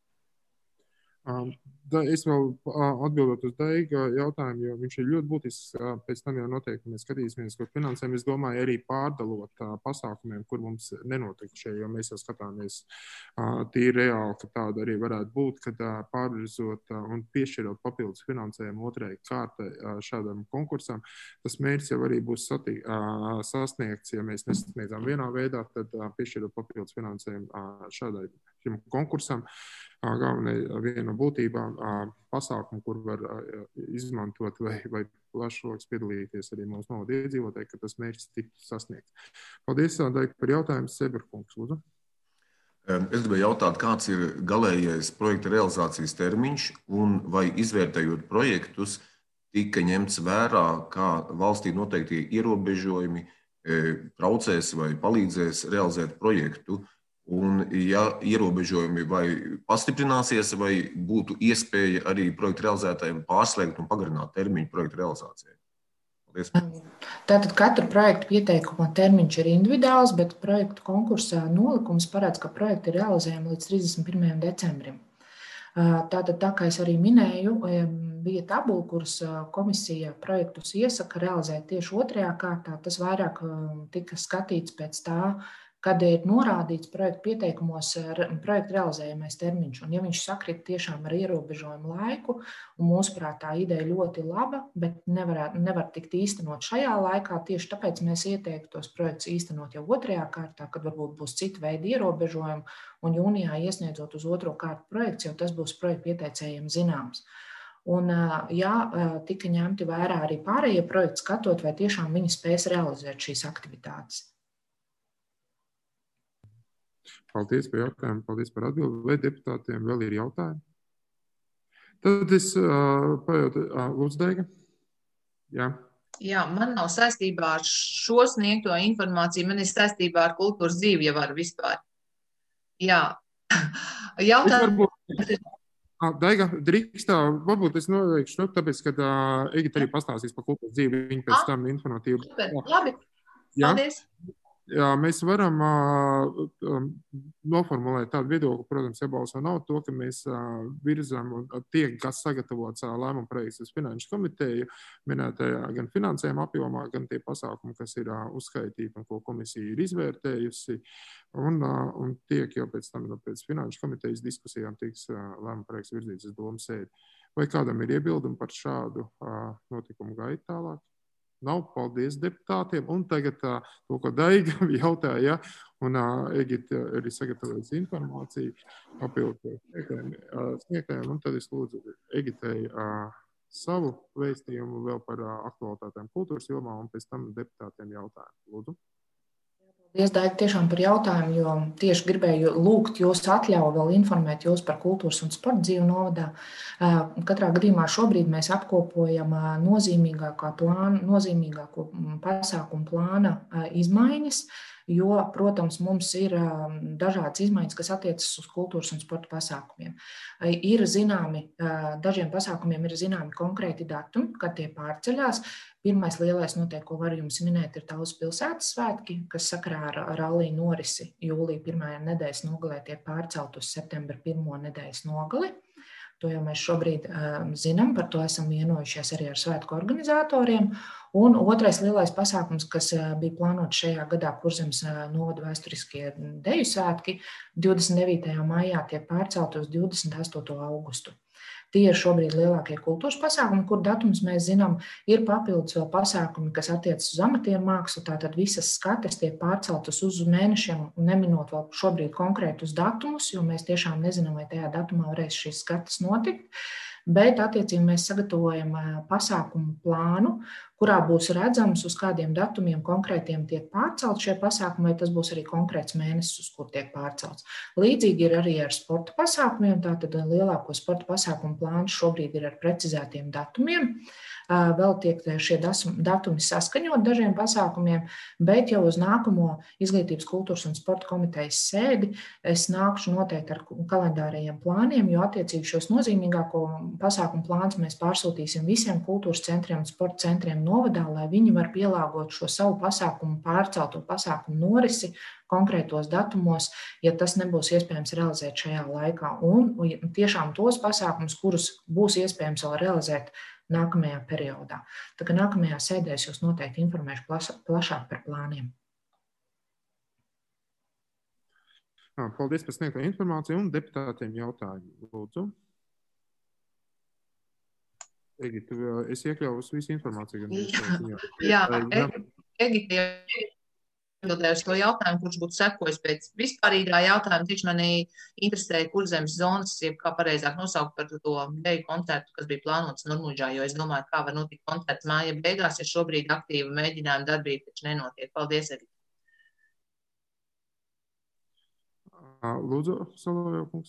Es vēl atbildot uz Daiga jautājumu, jo viņš ir ļoti būtisks. Pēc tam jau noteikti mēs skatīsimies, ko finansējumu. Es domāju, arī pārdalot pasākumiem, kur mums nenotiek šie, jo mēs jau skatāmies tīri reāli, ka tāda arī varētu būt, kad pārvirzot un piešķirot papildus finansējumu otrajai kārtai šādam konkursam. Tas mērķis jau arī būs sasniegts, ja mēs nesasniedzām vienā veidā, tad piešķirot papildus finansējumu šim konkursam. Galvenai viena būtībā pasākumu, kur var izmantot vai plašāks piedalīties arī mūsu novada iedzīvotāji, ka tas mērķis tiktu sasniegts. Paldies, Daigi, par jautājumu. Seberkungs, lūdzu. Es gribēju jautāt, kāds ir galējais projekta realizācijas termiņš un vai izvērtējot projektus tika ņemts vērā, kā valstī noteikti ierobežojumi traucēs vai palīdzēs realizēt projektu. Un, ja ierobežojumi vai pastiprināsies, vai būtu iespēja arī projektu realizētājiem pārslēgt un pagarināt termiņu projektu realizācijai? Paldies. Tātad katra projekta pieteikuma termiņš ir individuāls, bet projektu konkursā nolikums paredz, ka projekti ir realizējami līdz 31. decembrim. Tātad, tā kā es arī minēju, bija tabula, kuras komisija projektus iesaka realizēt tieši otrajā kārtā. Tas vairāk tika skatīts pēc tā, kad ir norādīts projektu pieteikumos projektu realizējamais termiņš. Un ja viņš sakrit tiešām ar ierobežojumu laiku, un mūsuprāt tā ideja ļoti laba, bet nevar tikt īstenot šajā laikā, tieši tāpēc mēs ieteiktu tos projektus īstenot jau otrajā kārtā, kad varbūt būs cita veida ierobežojumi, un jūnijā iesniedzot uz otro kārtu projekts, jo tas būs projektu pieteicējiem zināms. Un, jā, tika ņemti vērā arī pārējie projekti, skatot, vai tiešām viņi spēs realizēt šīs aktivitātes. Paldies par jautājumu, paldies par atbildi. Vai deputātiem vēl ir jautājumi? Tad es pajautāju, lūdzu, Daiga. Jā, man nav saistībā ar šo sniegto informāciju, man ir saistībā ar kultūras dzīvi jau ar vispār. Jā, jautājumu. Daiga, drīkstā, varbūt es noveikšu, tāpēc, kad Egita arī pastāstīs par kultūras dzīvi, viņa pēc tam informatīvi. Labi, paldies. Jā, mēs varam noformulēt tādu viedokli, protams, jābalso nav to, ka mēs virzām un tiek sagatavots lēmuma projekts uz finanšu komiteju, minētajā gan finansējuma apjomā, gan tie pasākumi, kas ir uzskaitīti un ko komisija ir izvērtējusi, un tiek jau pēc tam pēc finanšu komitejas diskusijām tiks lēmuma projekts virzīts uz domu sēdi. Vai kādam ir iebildumi par šādu notikumu gaitu tālāk? Nav, paldies deputātiem. Un tagad to, ko Daiga jautāja, un Egita arī sagatavojas informāciju papildu sniegtājiem, un tad es lūdzu Egitai savu vēstījumu vēl par aktualitātēm kultūras jomā, un pēc tam deputātiem jautājumu. Lūdzu. Paldies, Daiga, tiešām par jautājumu, jo tieši gribēju lūgt jūs atļauju vēl informēt jūs par kultūras un sporta dzīvi novadā. Katrā gadījumā šobrīd mēs apkopojam nozīmīgāko pasākumu plāna izmaiņas, jo, protams, mums ir dažādas izmaiņas, kas attiecas uz kultūras un sporta pasākumiem. Ir zināmi, dažiem pasākumiem ir zināmi konkrēti datumi, kad tie pārceļās. Pirmais lielais noteikti, ko varu jums minēt, ir Talsu pilsētas svētki, kas sakarā ar rallija norisi jūlija 1. nedēļas nogalē tiek pārcelt uz septembra 1. nedēļas nogali. To jau mēs šobrīd zinām, par to esam vienojušies arī ar svētku organizatoriem. Un otrais lielais pasākums, kas bija plānots šajā gadā, Kurzemes novada vēsturiskie deju svētki, 29. maijā tiek pārcelt uz 28. augustu. Tie ir šobrīd lielākie kultūras pasākumi, kur datums mēs zinām, ir papildus vēl pasākumi, kas attiecas uz amatieru mākslu, tātad visas skates tiek pārceltas uz mēnešiem, neminot vēl šobrīd konkrētus datumus, jo mēs tiešām nezinām, vai tajā datumā varēs šīs skates notikt. Bet, attiecīgi, mēs sagatavojam pasākumu plānu, kurā būs redzams, uz kādiem datumiem konkrētiem tiek pārcelt šie pasākumi, vai tas būs arī konkrēts mēnesis, uz kur tiek pārcelts. Līdzīgi ir arī ar sporta pasākumiem, tātad lielāko sporta pasākumu plāns šobrīd ir ar precizētiem datumiem. Vēl tiek šie datumi saskaņot dažiem pasākumiem, bet jau uz nākamo Izglītības, kultūras un sporta komitejas sēdi es nākšu noteikti ar kalendārajiem plāniem, jo attiecīgi šos nozīmīgāko pasākumu plāns mēs pārsūtīsim visiem kultūras centriem un sporta centriem novadā, lai viņi var pielāgot šo savu pasākumu, pārcelto pasākumu norisi konkrētos datumos, ja tas nebūs iespējams realizēt šajā laikā. Un tiešām tos pasākumus, kurus būs iespējams vēl realizēt nākamajā periodā. Tā kā nākamajā sēdē es jūs noteikti informēšu plašāk par plāniem. Paldies par sniegto informāciju un deputātiem jautājumu. Lūdzu. Egita, es iekļauju visu informāciju. Jā, Egita atbildēju uz to jautājumu, kurš būtu sekojis pēc vispārīgā jautājuma. Tieši manī interesēja Kurzemes zonas, jeb kā pareizāk nosaukt par to beigu koncertu, kas bija plānots Nurmuļģā, jo es domāju, kā var notikt koncerts māja beigās, ja šobrīd aktīva mēģinājuma darbība taču nenotiek. Paldies, Egita. Lūdzu, Solovjov kungs.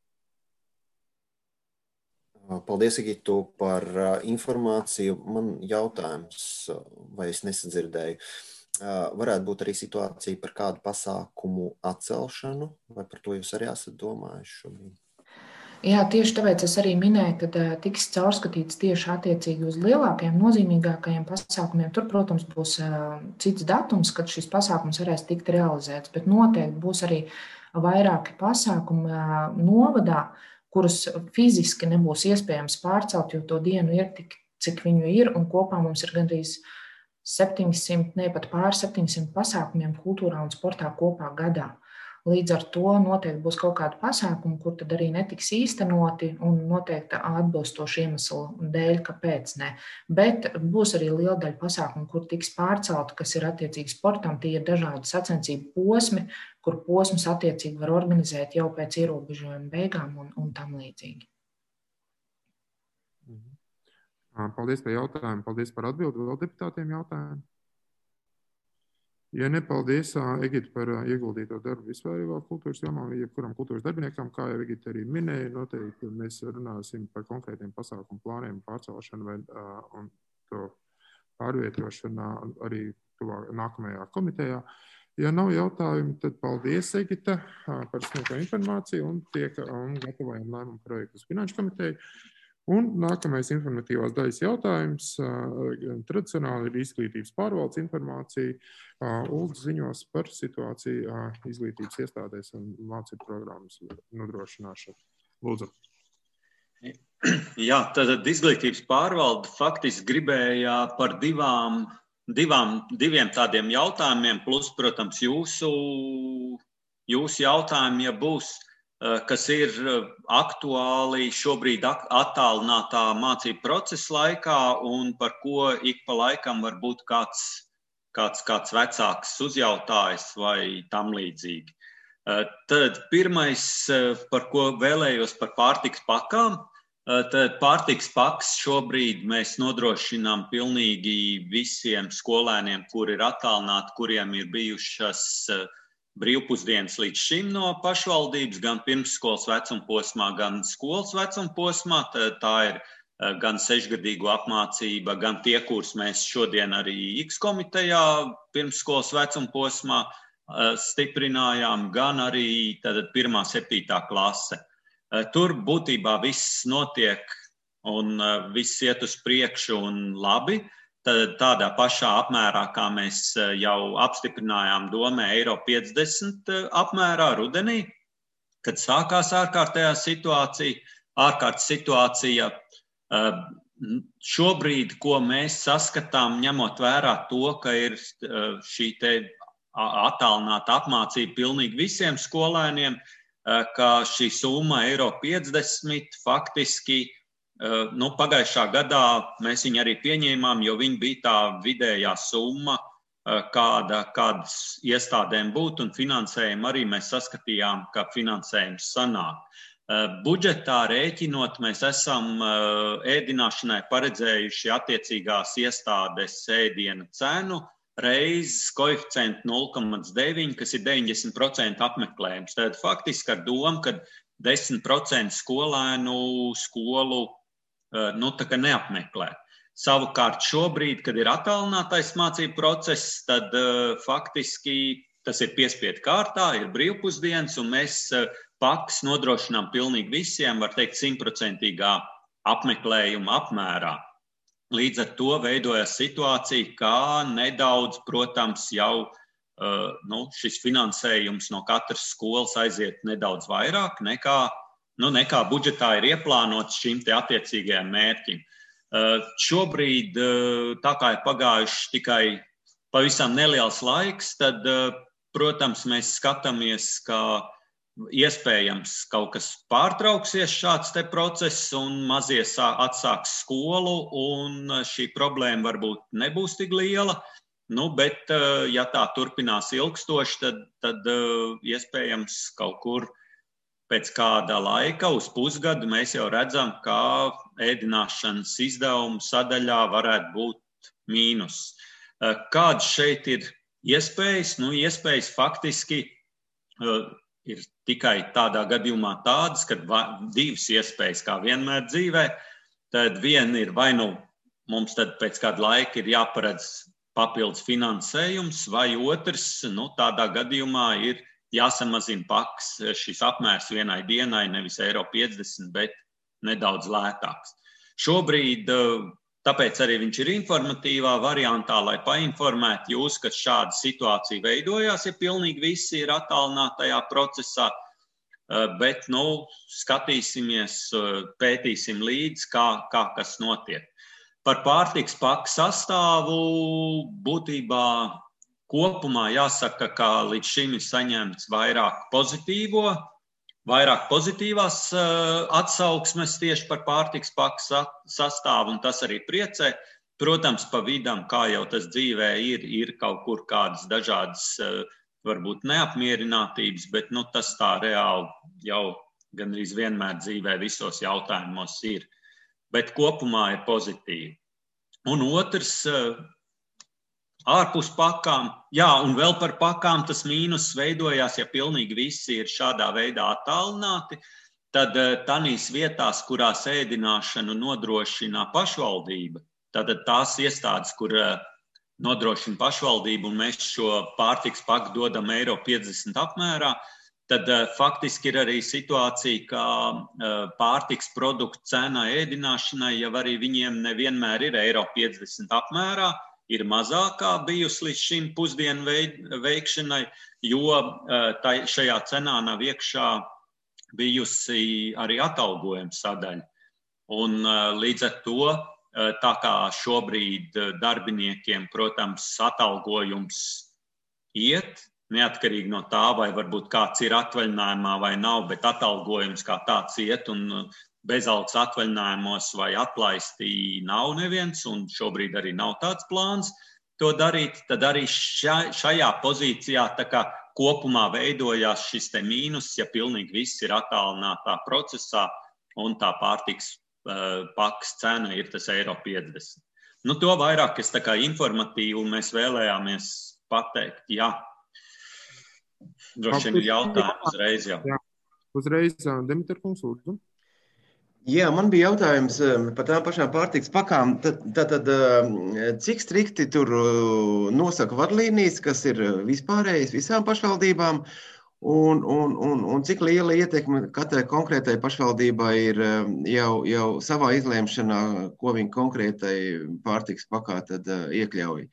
Paldies, Egitu, par informāciju. Man jautājums, vai es nesadzirdēju. Varētu būt arī situācija par kādu pasākumu atcelšanu, vai par to jūs arī esat domājuši šobrīd? Jā, tieši tāpēc es arī minēju, ka tiks caurskatīts tieši attiecīgi uz lielākajiem, nozīmīgākajiem pasākumiem. Tur, protams, būs cits datums, kad šis pasākums varēs tikt realizēts, bet noteikti būs arī vairāki pasākumi novadā, kurus fiziski nebūs iespējams pārcelt, jo to dienu ir tik, cik viņu ir, un kopā mums ir gandrīz 700, ne pat pār 700 pasākumiem kultūrā un sportā kopā gadā. Līdz ar to noteikti būs kaut kādi pasākumi, kur tad arī netiks īstenoti un noteikti atbilstoši iemeslu dēļ, kāpēc ne. Bet būs arī liela daļa pasākumu, kur tiks pārcelti, kas ir attiecīgi sportam, tie ir dažādi sacensību posmi, kur posmus attiecīgi var organizēt jau pēc ierobežojuma beigām un tam līdzīgi. Paldies par jautājumu, paldies par atbildi. Vēl deputātiem jautājumu? Ja nepaldies, Egita, par ieguldīto darbu vispārīgā kultūras jomā, jebkuram kultūras darbiniekam, kā jau Egita arī minēja, noteikti mēs runāsim par konkrētiem pasākumu plāniem, pārcelšanu un to pārvietošanu arī nākamajā komitejā. Ja nav jautājumu, tad paldies, Egita, par sniegto informāciju un gatavojam lēmumu projektu uz Finanšu komiteju. Un nākamais informatīvās daļas jautājums, tradicionāli ir izglītības pārvaldes informācija. Uldis ziņos par situāciju izglītības iestādēs un mācību programmas nodrošināšanu. Lūdzu. Jā, tad izglītības pārvalde faktiski gribēja par diviem tādiem jautājumiem, plus, protams, jūsu jautājumi, ja būs, kas ir aktuāli šobrīd attālinātā mācību procesa laikā un par ko ik pa laikam var būt kāds vecāks uzjautājs vai tam līdzīgi. Tad pirmais, par ko vēlējos par pārtikas pakām, tad pārtikas paks šobrīd mēs nodrošinām pilnīgi visiem skolēniem, kuri ir attālināti, kuriem ir bijušas brīvpusdienas līdz šim no pašvaldības, gan pirmsskolas vecuma posmā, gan skolas vecuma posmā. Tā ir gan 6-gadīgu apmācība, gan tie, kurus mēs šodien arī X komitejā pirmsskolas vecuma posmā stiprinājām, gan arī 1.–7. klase. Tur būtībā viss notiek un viss iet uz priekšu un labi. Tādā pašā apmērā, kā mēs jau apstiprinājām domē Eiro 50 apmērā rudenī, kad sākās ārkārtējā situācija. Ārkārtas situācija šobrīd, ko mēs saskatām, ņemot vērā to, ka ir šī te attālināta apmācība pilnīgi visiem skolēniem, ka šī summa Eiro 50 faktiski Pagājušā gadā mēs viņu arī pieņēmām, jo viņa bija tā vidējā summa, kādas iestādēm būtu, un finansējumu arī mēs saskatījām, ka finansējums sanāk. Budžetā rēķinot, mēs esam ēdināšanai paredzējuši attiecīgās iestādes ēdiena cenu reizes koeficientu 0,9, kas ir 90% apmeklējums. Tad faktiski ar domu, ka 10% skolēnu skolu neapmeklē. Savukārt šobrīd, kad ir attālinātais mācību process, tad faktiski tas ir piespiedu kārtā, ir brīvpusdienas, un mēs PAKS nodrošinām pilnīgi visiem, var teikt, 100% apmeklējuma apmērā. Līdz ar to veidojas situācija, kā nedaudz, protams, jau šis finansējums no katras skolas aiziet nedaudz vairāk nekā budžetā ir ieplānots šim te attiecīgajam mērķim. Šobrīd, tā kā ir pagājuši tikai pavisam neliels laiks, tad, protams, mēs skatāmies, ka iespējams kaut kas pārtrauksies šāds te process un mazie atsāks skolu un šī problēma varbūt nebūs tik liela, bet ja tā turpinās ilgstoši, tad iespējams kaut kur pēc kāda laika uz pusgadu mēs jau redzam, ka ēdināšanas izdevumu sadaļā varētu būt mīnus. Kādas šeit ir iespējas? Iespējas faktiski ir tikai tādā gadījumā tādas, ka divas iespējas, kā vienmēr dzīvē, tad viena ir vai mums tad pēc kāda laika ir jāparedz papildus finansējums, vai otrs, tādā gadījumā ir jāsamazina PAKS šis apmērs vienai dienai, nevis €50, bet nedaudz lētāks. Šobrīd, tāpēc arī viņš ir informatīvā variantā, lai painformētu jūs, ka šāda situācija veidojās, ja pilnīgi visi ir attālinātajā procesā, bet, skatīsimies, pētīsim līdz, kā kas notiek. Par pārtikas PAKS sastāvu būtībā kopumā jāsaka, ka līdz šim ir saņemts vairāk pozitīvās atsauksmes tieši par pārtikas PAKS sastāvu, un tas arī priecē. Protams, pa vidam, kā jau tas dzīvē ir kaut kur kādas dažādas, varbūt neapmierinātības, bet tas tā reāli jau gandrīz vienmēr dzīvē visos jautājumos ir. Bet kopumā ir pozitīvi. Un otrs, ārpus pakām, un vēl par pakām tas mīnus veidojās, ja pilnīgi visi ir šādā veidā attālināti, tad tanīs vietās, kurās ēdināšanu nodrošina pašvaldība, tad tās iestādes, kur nodrošina pašvaldību, un mēs šo pārtikas paku dodam €50 apmērā, tad faktiski ir arī situācija, ka pārtikas produktu cena ēdināšanai jau arī viņiem nevienmēr ir €50 apmērā, ir mazākā bijusi līdz šim pusdienu veikšanai, jo šajā cenā nav iekšā bijusi arī atalgojuma sadaļa. Un līdz ar to, tā kā šobrīd darbiniekiem, protams, atalgojums iet, neatkarīgi no tā, vai varbūt kāds ir atvaļinājumā vai nav, bet atalgojums kā tāds iet un bezalgas atvaļinājumos vai atlaisti nav neviens, un šobrīd arī nav tāds plāns to darīt, tad arī šajā pozīcijā tā kā kopumā veidojās šis te mīnus, ja pilnīgi viss ir attālinātā procesā, un tā pārtikas PAKS cena ir tas €50. To vairāk es tā kā informatīvi mēs vēlējāmies pateikt, jā. Droši vien ir jautājumi uzreiz jau. Jā, uzreiz, Dimitra kungs, lūdzu. Jā, man bija jautājums par tām pašām pārtikas pakām. Tad cik strikti tur nosaka vadlīnijas, kas ir vispārējas visām pašvaldībām, un cik liela ietekme katrai konkrētai pašvaldībai ir jau savā izlēmšanā, ko viņi konkrētai pārtikas pakā tad iekļauj?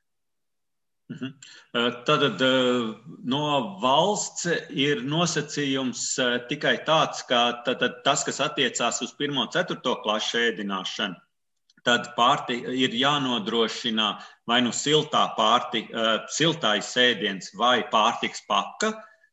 Tad no valsts ir nosacījums tikai tāds, ka tas, kas attiecās uz 1. un 4. klašu ēdināšanu, tad ir jānodrošina vai siltais ēdiens vai pārtikas paka,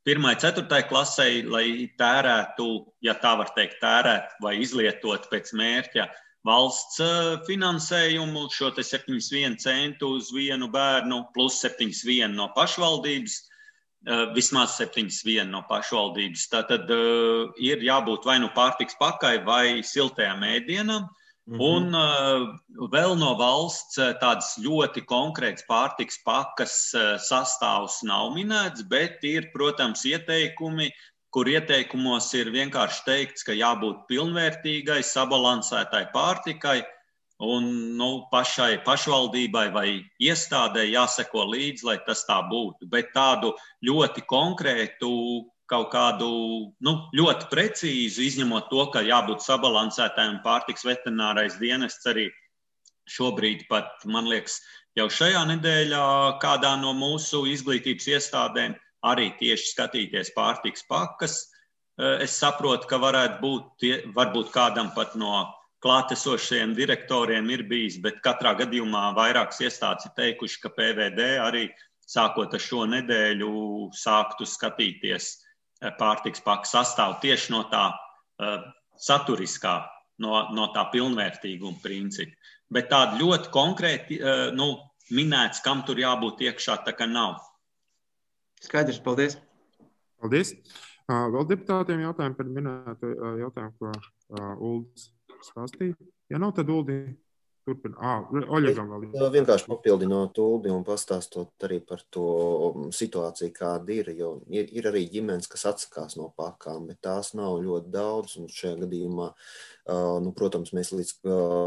1.–4. klasei, lai tērētu, ja tā var teikt, tērēt vai izlietot pēc mērķa valsts finansējumu, šo te 71 centu uz vienu bērnu plus 71 no pašvaldības, vismaz 71 no pašvaldības. Tātad ir jābūt vai nu pārtiks pakai vai siltajām ēdienām. Un vēl no valsts tādas ļoti konkrētas pārtiks pakas sastāvs nav minēts, bet ir, protams, ieteikumi, kur ieteikumos ir vienkārši teikts, ka jābūt pilnvērtīgai, sabalansētai pārtikai un pašai pašvaldībai vai iestādē jāseko līdzi, lai tas tā būtu. Bet tādu ļoti konkrētu, kaut kādu ļoti precīzu, izņemot to, ka jābūt sabalansētājiem pārtiks veterinārais dienests arī šobrīd pat, man liekas, jau šajā nedēļā kādā no mūsu izglītības iestādēm arī tieši skatīties pārtiks pakas. Es saprotu, ka varbūt kādam pat no klātesošajiem direktoriem ir bijis, bet katrā gadījumā vairākas iestādes ir teikuši, ka PVD arī sākot ar šo nedēļu sāktu skatīties pārtiks pakas sastāvu tieši no tā saturiskā, no tā pilnvērtīguma principa. Bet tādi ļoti konkrēti minēts, kam tur jābūt iekšā, tā kā nav. Skaidrs, paldies. Paldies. Vēl deputātiem jautājumi par minētu jautājumu, ko Uldis stāstīja. Ja nav, tad Uldi turpina. Oļegam vēl. Vienkārši papildinot Uldi un pastāstot arī par to situāciju, kāda ir, jo ir arī ģimenes, kas atsakās no pakām, bet tās nav ļoti daudz, un šajā gadījumā, protams, mēs līdz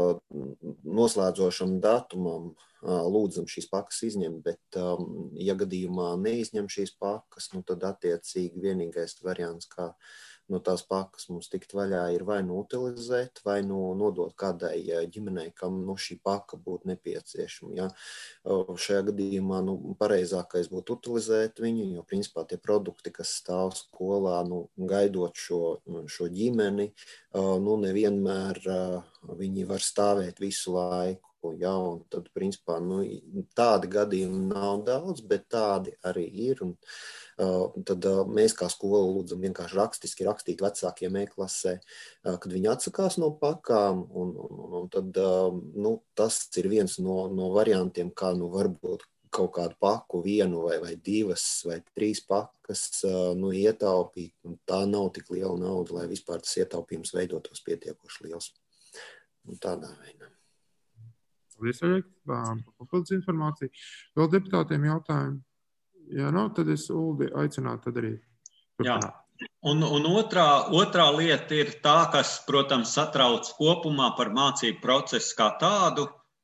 noslēdzošam datumam lūdzam šīs pakas izņemt, bet, ja gadījumā neizņem šīs pakas, tad attiecīgi vienīgais variants, kā tās pakas mums tikt vaļā, ir vai utilizēt, vai nodot kādai ģimenei, kam šī paka būtu nepieciešama. Ja? Šajā gadījumā pareizākais būtu utilizēt viņu, jo principā tie produkti, kas stāv skolā, gaidot šo ģimeni, nevienmēr viņi var stāvēt visu laiku. Ja? Un tad, principā, tādi gadījumi nav daudz, bet tādi arī ir. Un, tad mēs kā skola lūdzam vienkārši rakstiski rakstīt vecākiem e-klasē, kad viņi atsakās no pakām, un tad tas ir viens no variantiem, kā varbūt kaut kādu paku, vienu vai divas vai trīs pakas ietaupīt, un tā nav tik liela nauda, lai vispār tas ietaupījums veidotos pietiekoši liels. Un tādā veidā. Paldies, Oļeg, papildus informāciju. Vēl deputātiem jautājumi. Ja nav, tad es Uldi aicinātu tad arī turpināt. Jā. Un otrā lieta ir tā, kas, protams, satrauc kopumā par mācību procesu kā tādu,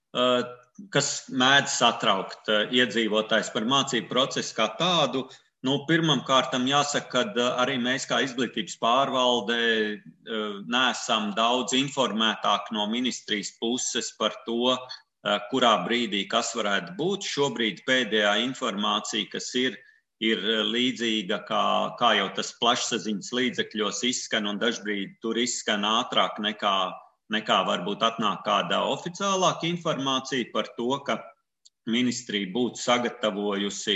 kas mēdz satraukt iedzīvotājs par mācību procesu kā tādu. Pirmkārtam jāsaka, ka arī mēs kā izglītības pārvalde neesam daudz informētāki no ministrijas puses par to, kurā brīdī kas varētu būt. Šobrīd pēdējā informācija, kas ir līdzīga, kā jau tas plašsaziņas līdzekļos izskan, un dažbrīd tur izskan ātrāk nekā varbūt atnāk kāda oficiālāka informācija par to, ka ministrija būtu sagatavojusi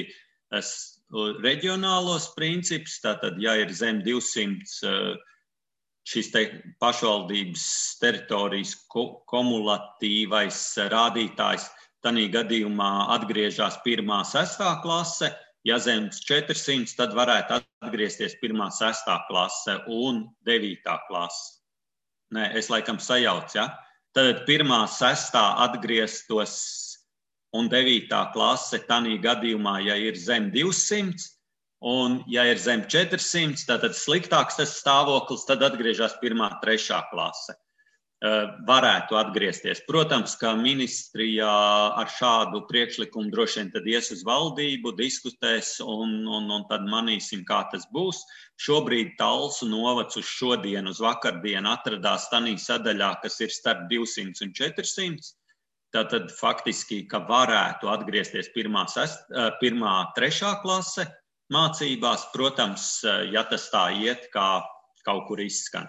reģionālos principus, tātad, ja ir zem 200 šis pašvaldības teritorijas kumulatīvais rādītājs, tanī gadījumā atgriežas 1.–6. klase, ja zem 400, tad varētu atgriezties 1.–6. klase un 9. klase. Nē, es laikam sajaucu, ja? Tad 1.–6. atgrieztos un 9. klase tanī gadījumā, ja ir zem 200, un, ja ir zem 400, tad sliktāks tas stāvoklis, tad atgriežas 1.–3. klase. Varētu atgriezties. Protams, ka ministrijā ar šādu priekšlikumu droši vien tad ies uz valdību, diskutēs un tad manīsim, kā tas būs. Šobrīd Talsu novads uz šodienu, uz vakardienu atradās tanī sadaļā, kas ir starp 200 un 400. Tātad faktiski, ka varētu atgriezties 1.–3. klase mācībās, protams, ja tas tā iet, kā kaut kur izskan.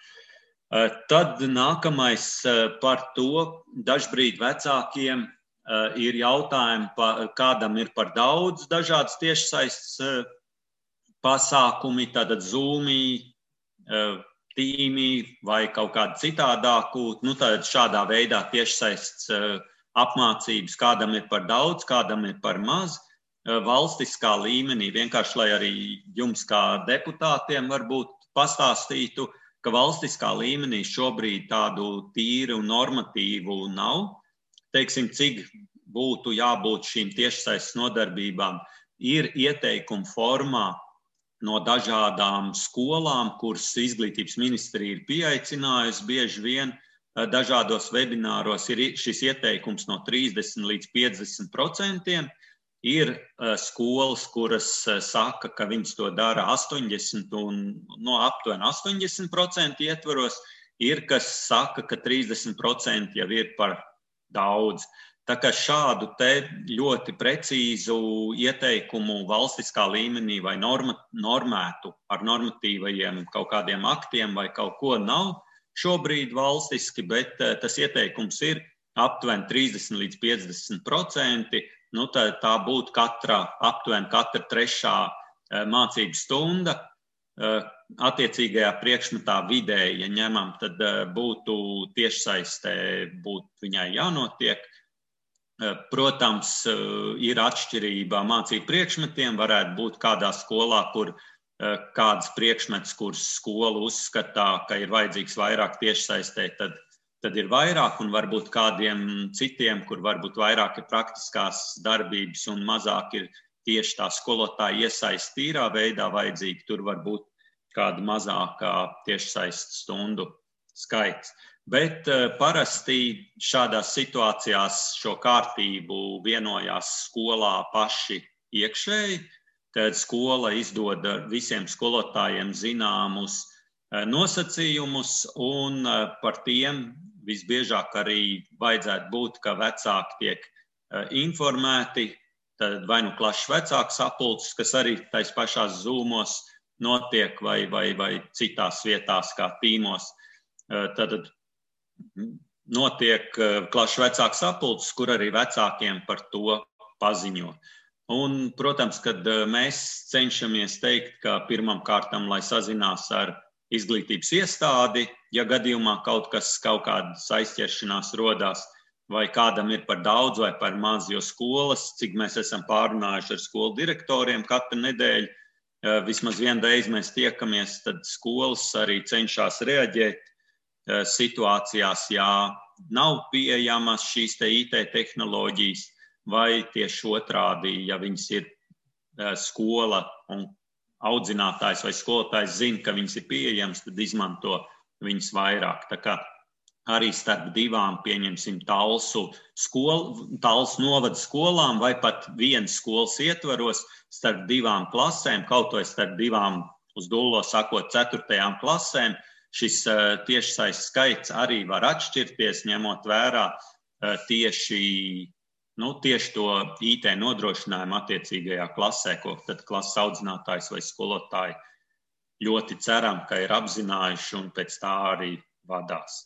Tad nākamais par to, dažbrīd vecākiem ir jautājumi, kādam ir par daudz dažādas tiešsaistes pasākumi, tātad Zoomi, tīmi vai kaut kādu citādāku, tātad šādā veidā tiešsaists apmācības, kādam ir par daudz, kādam ir par maz, valstiskā līmenī, vienkārši lai arī jums kā deputātiem varbūt pastāstītu, ka valstiskā līmenī šobrīd tādu tīru normatīvu nav. Teiksim, cik būtu jābūt šīm tiešsaistes nodarbībām, ir ieteikumu formā no dažādām skolām, kuras izglītības ministrija ir pieaicinājusi bieži vien dažādos webināros, ir šis ieteikums no 30 līdz 50%. Ir skolas, kuras saka, ka viņas to dara 80 un aptuveni 80% ietvaros, ir kas saka, ka 30% jau ir par daudz. Tā kā šādu te ļoti precīzu ieteikumu valstiskā līmenī vai normētu ar normatīvajiem kaut kādiem aktiem vai kaut ko nav šobrīd valstiski, bet tas ieteikums ir aptuveni 30 līdz 50%. Tā būtu aptuveni katra trešā mācību stunda. Attiecīgajā priekšmetā vidēji, ja ņemam, tad būtu tiešsaistē, būtu viņai jānotiek. Protams, ir atšķirība mācību priekšmetiem, varētu būt kādā skolā, kur kāds priekšmets, kuras skola uzskatā, ka ir vajadzīgs vairāk tiešsaistē, tad ir vairāk, un varbūt kādiem citiem, kur varbūt vairāk ir praktiskās darbības un mazāk ir tieši tā skolotāja iesaist tīrā veidā vajadzīgi, tur var būt kāda mazākā tiešsaistes stundu skaits. Bet parasti šādās situācijās šo kārtību vienojās skolā paši iekšēji, kad skola izdod visiem skolotājiem zināmus nosacījumus, un par tiem visbiežāk arī vajadzētu būt, ka vecāki tiek informēti, tad vai nu klases vecāku sapulces, kas arī tais pašās Zoomos notiek, vai citās vietās kā tīmos. Tad notiek klases vecāku sapulces, kur arī vecākiem par to paziņo. Un, protams, kad mēs cenšamies teikt, ka pirmam kārtam, lai sazinās ar izglītības iestādi, ja gadījumā kaut kādas aizķeršanās rodās, vai kādam ir par daudz vai par maz, jo skolas, cik mēs esam pārunājuši ar skolu direktoriem katru nedēļu, vismaz vienu reizi mēs tiekamies, tad skolas arī cenšas reaģēt situācijās, ja nav pieejamas šīs te IT tehnoloģijas, vai tieši otrādi, ja viņas ir skola un audzinātājs vai skolotājs zina, ka viņas ir pieejams, tad izmanto viņas vairāk. Tā kā arī starp divām, pieņemsim, Talsu novada skolām vai pat vienas skolas ietvaros, starp divām klasēm, kaut vai starp divām, uz dullo sakot, 4. klasēm, šis tiešsaistes skaits arī var atšķirties, ņemot vērā tieši to IT nodrošinājumu attiecīgajā klasē, ko tad klases audzinātājs vai skolotāji ļoti ceram, ka ir apzinājuši un pēc tā arī vadās.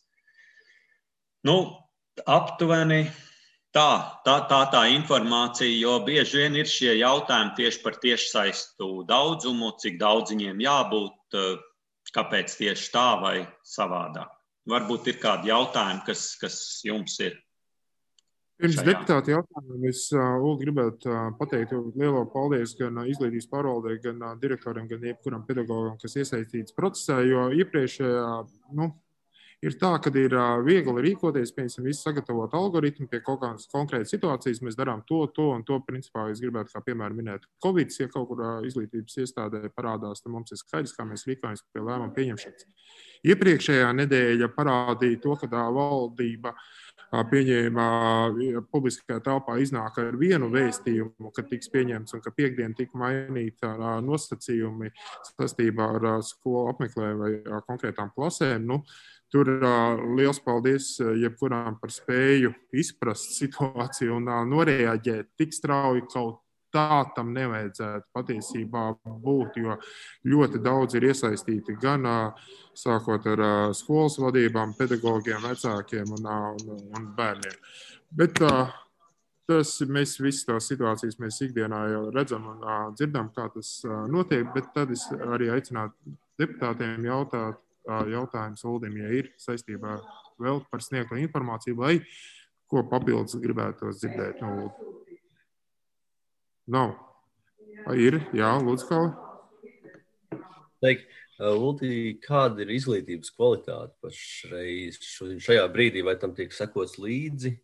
Aptuveni tā informācija, jo bieži vien ir šie jautājumi tieši par tiešsaistu daudzumu, cik daudz viņiem jābūt, kāpēc tieši tā vai savādāk. Varbūt ir kādi jautājumi, kas jums ir. Pirms deputāti jautājumiem es gribētu pateikt lielo paldies gan izglītības pārvaldē, gan direktoriem, gan jebkuram pedagogam, kas iesaistīts procesā, jo iepriekšējā, ir tā, ka ir viegli rīkoties, piemēram, visu sagatavot algoritmu pie kaut kādas konkrētas situācijas, mēs darām to un to, principā, es gribētu kā piemēram minēt Covid, ja kaut kur izglītības iestādē parādās, tad mums ir skaidrs, kā mēs rīkojamies pie lēmumu pieņemšanas. Iepriekšējā nedēļa parādīja to, ka valdība pieņēma publiskajā telpā iznāk ar vienu vēstījumu, ka tiks pieņemts un ka piekdien tika mainīta nosacījumi saistībā ar skolu apmeklējumu vai konkrētām klasēm. Tur liels paldies jebkurām par spēju izprast situāciju un noreaģēt tik strauji, kaut tā tam nevajadzētu patiesībā būt, jo ļoti daudz ir iesaistīti gan sākot ar skolas vadībām, pedagogiem, vecākiem un bērniem. Bet mēs visas tās situācijas mēs ikdienā jau redzam un dzirdam, kā tas notiek, bet tad es arī aicinātu deputātiem jautājums Uldim, ja ir saistībā vēl par sniegto informāciju, vai ko papildus gribētos dzirdēt no Ulda. Nav. Ir, jā, lūdzu, Kalvi. Uldi, kāda ir izglītības kvalitāte pašreiz šajā brīdī, vai tam tiek sekots līdzi?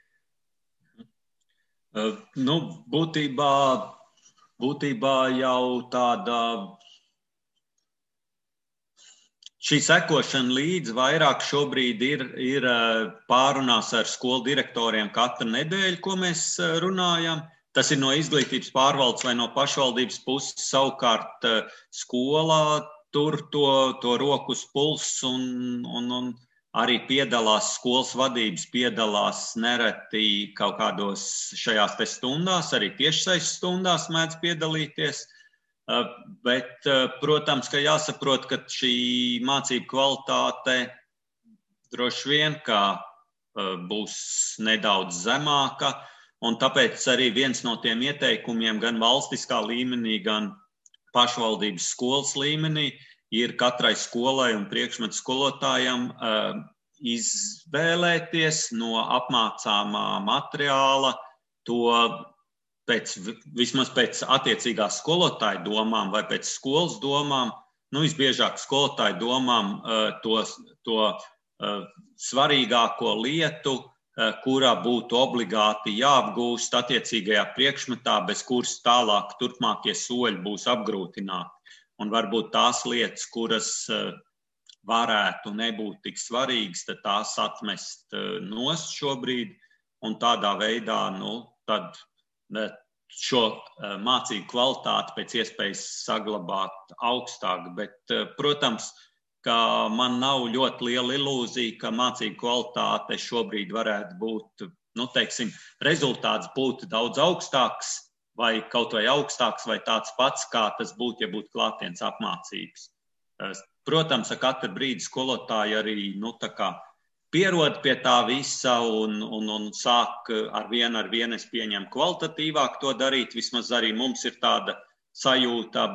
Būtībā jau tāda šī sekošana līdzi vairāk šobrīd ir pārunās ar skolu direktoriem katru nedēļu, ko mēs runājam. Tas ir no izglītības pārvaldes vai no pašvaldības puses, savukārt skolā tur to roku uz pulsu un arī piedalās, skolas vadības piedalās nereti kaut kādos šajās te stundās, arī tiešsaistes stundās mēdz piedalīties. Bet, protams, ka jāsaprot, ka šī mācību kvalitāte droši vien, ka būs nedaudz zemāka. Un tāpēc arī viens no tiem ieteikumiem gan valstiskā līmenī, gan pašvaldības skolas līmenī ir katrai skolai un priekšmetu skolotājam izvēlēties no apmācāmā materiāla to vismaz pēc attiecīgās skolotāja domām vai pēc skolas domām, visbiežāk skolotāja domām to svarīgāko lietu, kurā būtu obligāti jāapgūst attiecīgajā priekšmetā, bez kuras tālāk turpmākie soļi būs apgrūtināti. Un varbūt tās lietas, kuras varētu nebūt tik svarīgas, tad tās atmest nost šobrīd un tādā veidā tad šo mācību kvalitāti pēc iespējas saglabāt augstāk. Bet, protams, ka man nav ļoti liela ilūzija, ka mācību kvalitāte šobrīd varētu būt, rezultāts būtu daudz augstāks vai kaut vai augstāks vai tāds pats, kā tas būtu, ja būtu klātienes apmācības. Protams, ar katru brīdi skolotāji arī pierod pie tā visa un sāk ar vienu es pieņemu kvalitatīvāk to darīt. Vismaz arī mums ir tāda sajūta,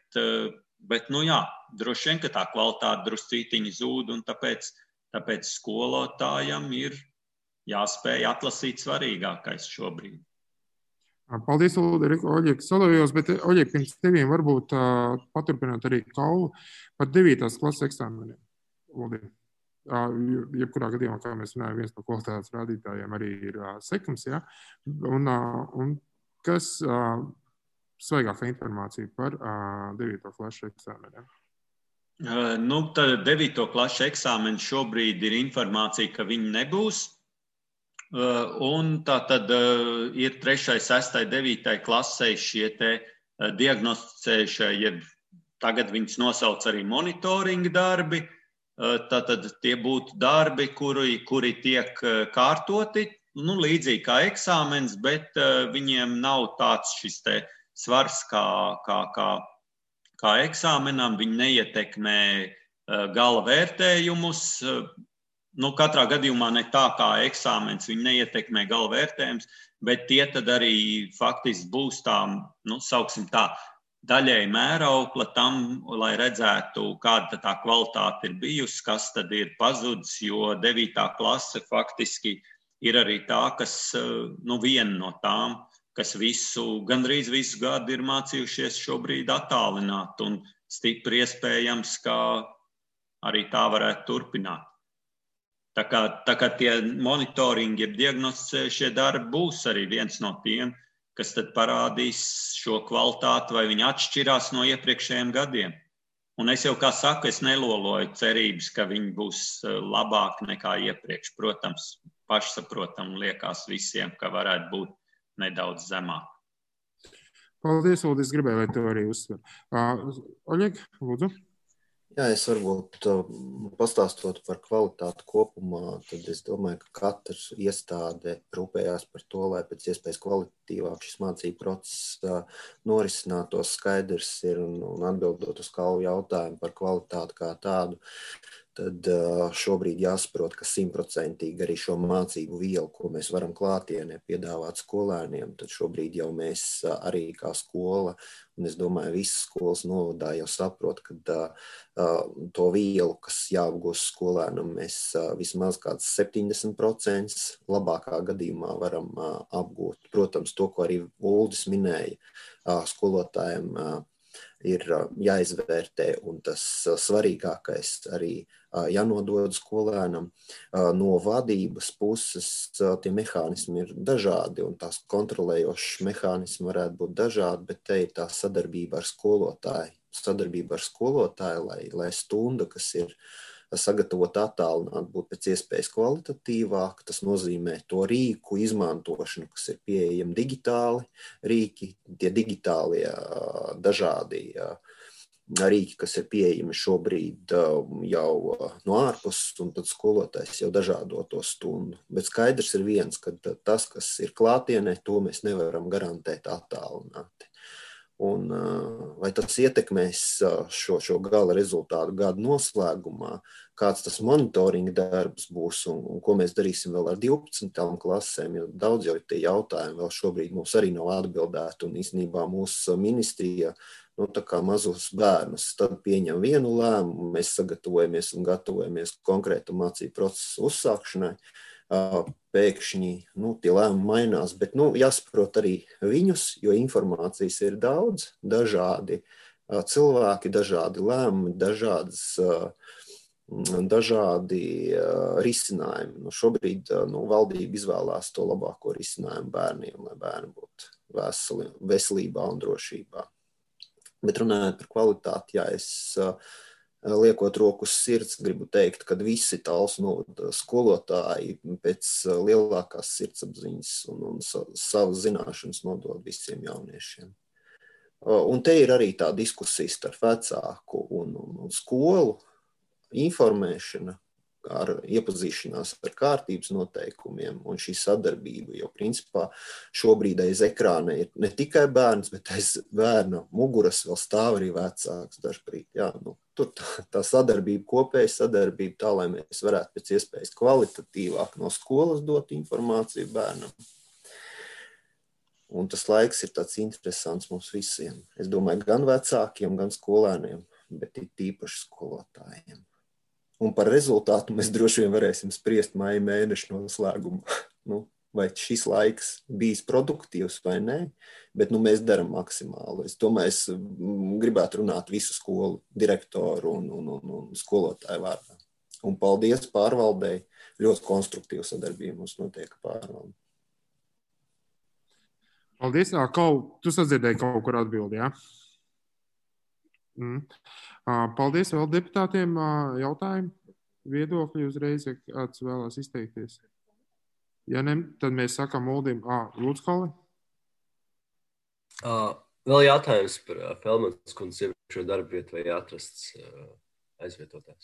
bet droši vien, ka tā kvalitāte druscītiņi zūd, un tāpēc skolotājam ir jāspēj atlasīt svarīgākais šobrīd. Paldies, Oļeg, salojos, bet Oļeg, pirms teviem varbūt paturpināt arī Kalvu par 9. klases eksāmeniem. Jebkurā gadījumā, kā mēs runājam, viens no kvalitātes rādītājiem arī ir sekums, ja? Un kas svaigākā informācija par 9. klases eksāmeniem? Tad 9. klases eksāmeni šobrīd ir informācija, ka viņi nebūs. Un tā tad ir 3., 6., 9. klasē šie te diagnosticējušie, jeb tagad viņus nosauc arī monitoringa darbi. Tātad tie būtu darbi, kuri tiek kārtoti, līdzīgi kā eksāmens, bet viņiem nav tāds šis te svars kā eksāmenam, viņi neietekmē gala vērtējumus. Katrā gadījumā ne tā kā eksāmens, viņi neietekmē gala vērtējums, bet tie tad arī faktiski būs tā, sauksim tā, daļēji mēraukla tam, lai redzētu, kāda tā kvalitāte ir bijusi, kas tad ir pazudis, jo 9. klase faktiski ir arī tā, kas, viena no tām, kas gandrīz visu gadu ir mācījušies šobrīd attālināt, un stipri iespējams, ka arī tā varētu turpināt. Tā kā tie monitoringi, jeb diagnosticējušie darbi būs arī viens no tiem, kas tad parādīs šo kvalitāti, vai viņi atšķirās no iepriekšējiem gadiem. Un es jau, kā saku, es neloloju cerības, ka viņi būs labāki nekā iepriekš. Protams, pašsaprotam liekas visiem, ka varētu būt nedaudz zemāk. Paldies, Uldi, es gribēju, lai tu arī uzsver. Oļeg, lūdzu. Jā, es varbūt pastāstot par kvalitāti kopumā, tad es domāju, ka katra iestāde rūpējās par to, lai pēc iespējas kvalitatīvāk šis mācību process norisinātos. Skaidrs ir un atbildot uz Kalvu jautājumu par kvalitāti kā tādu, tad šobrīd jāsaprot, ka 100% arī šo mācību vielu, ko mēs varam klātienē piedāvāt skolēniem, tad šobrīd jau mēs arī kā skola, un es domāju, visas skolas novadā jau saprot, ka to vielu, kas jāapgūst skolēnam, mēs vismaz kāds 70% labākā gadījumā varam apgūt. Protams, to, ko arī Uldis minēja, skolotājiem ir jāizvērtē, un tas svarīgākais arī jānodod skolēnam. No vadības puses tie mehānismi ir dažādi, un tās kontrolējošas mehānismi varētu būt dažādi, bet te ir tā sadarbība ar skolotāju. Sadarbība ar skolotāju, lai stunda, kas ir sagatavot attālināt, būt pēc iespējas kvalitatīvāk. Tas nozīmē to rīku izmantošanu, kas ir pieejami digitāli rīki, tie digitālie dažādi rīki, kas ir pieejami šobrīd jau no ārpuses, un tad skolotājs jau dažādo to stundu. Bet skaidrs ir viens, ka tas, kas ir klātienē, to mēs nevaram garantēt attālināti. Un vai tas ietekmēs šo gala rezultātu gada noslēgumā, kāds tas monitoringa darbs būs un ko mēs darīsim vēl ar 12. klasēm, jo daudz jau ir tie jautājumi, vēl šobrīd mums arī nav atbildēti, un īstenībā mūsu ministrija, tā kā mazos bērnus, tad pieņem vienu lēmumu, mēs sagatavojamies un gatavojamies konkrētu mācību procesu uzsākšanai. Pēkšņi tie lēmumi mainās, bet jāsaprot arī viņus, jo informācijas ir daudz, dažādi cilvēki, dažādi lēmumi, dažādi risinājumi. Šobrīd valdība izvēlās to labāko risinājumu bērniem, lai bērni būtu veselībā un drošībā. Bet runājot par kvalitāti, es liekot roku uz sirds, gribu teikt, ka visi Talsu novada skolotāji pēc lielākās sirdsapziņas un savas zināšanas nodod visiem jauniešiem. Un te ir arī tā diskusija starp vecāku un skolu, informēšana, ar iepazīšanās ar kārtības noteikumiem un šī sadarbība, jo principā šobrīd aiz ekrāna ir ne tikai bērns, bet aiz bērna muguras vēl stāv arī vecāks dažbrīd. Tur tā sadarbība, kopēja sadarbība tā, lai mēs varētu pēc iespējas kvalitatīvāk no skolas dot informāciju bērnam. Un tas laiks ir tāds interesants mums visiem. Es domāju, gan vecākiem, gan skolēniem, bet ir tīpaši skolotājiem. Un par rezultātu mēs droši vien varēsim spriest maija mēneša noslēgumā. Vai šis laiks bijis produktīvs vai nē, bet mēs darām maksimāli. Es domāju, es gribētu runāt visu skolu direktoru un skolotāju vārdā. Un paldies pārvaldei, ļoti konstruktīva sadarbība mums notiek pārvalde. Paldies. Tu sadzirdēji kaut kur atbildi, jā? Paldies vēl deputātiem. Jautājumi, viedokļi uzreiz, ja kāds vēlās izteikties. Ja ne, tad mēs sakam Uldim, lūdzu, Koli. Vēl jautājums par Felmanas kundzes iepriekšējo darbu vietu vai atrasts aizvietotājs.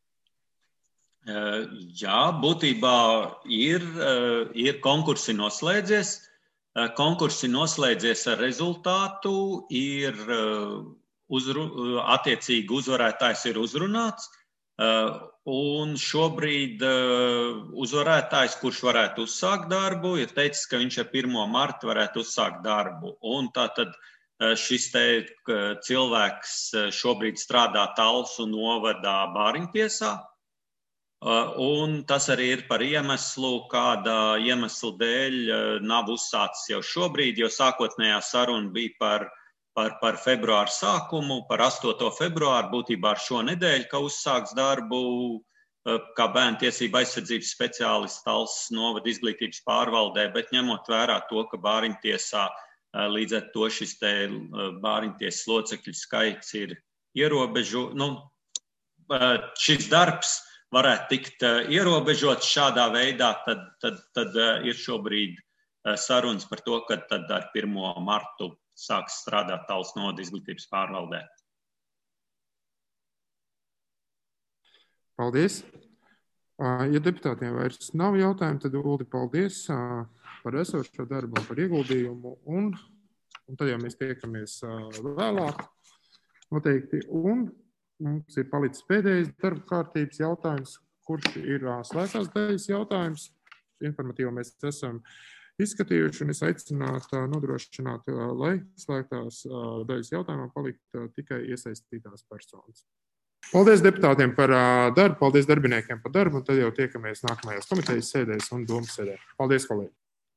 Jā, būtībā ir konkursi noslēdzies. Konkursi noslēdzies ar rezultātu, ir attiecīgi uzvarētājs ir uzrunāts, un šobrīd uzvarētājs, kurš varētu uzsākt darbu, ir teicis, ka viņš ar 1. martu varētu uzsākt darbu. Un tātad šis cilvēks šobrīd strādā Talsu novadā Bāriņtiesā, un tas arī ir par iemeslu, kāda iemesla dēļ nav uzsācis jau šobrīd, jo sākotnējā saruna bija par februāru sākumu, par 8. februāru, būtībā ar šo nedēļu, ka uzsāks darbu kā bērnu tiesību aizsardzības speciālists Talsas novada izglītības pārvaldē, bet ņemot vērā to, ka Bāriņtiesā līdz ar to šis Bāriņtiesas locekļu skaits ir šis darbs varētu tikt ierobežots šādā veidā, tad ir šobrīd sarunas par to, ka tad ar 1. martu sāks strādāt Talsu novada izglītības pārvaldē. Paldies. Ja deputātiem vairs nav jautājumu, tad Uldi, paldies par esošo darbu un par ieguldījumu. Un tad jau mēs tiekamies vēlāk noteikti. Un Mums ir palicis pēdējais darba kārtības jautājums, kurš ir slēgtās daļas jautājums. Informatīvi mēs esam izskatījuši, un es aicinātu nodrošināt, lai slēgtās daļas jautājumā palikt tikai iesaistītās personas. Paldies deputātiem par darbu, paldies darbiniekiem par darbu, un tad jau tiekamies nākamajās komitejas sēdēs un domas sēdē. Paldies, kolēģi!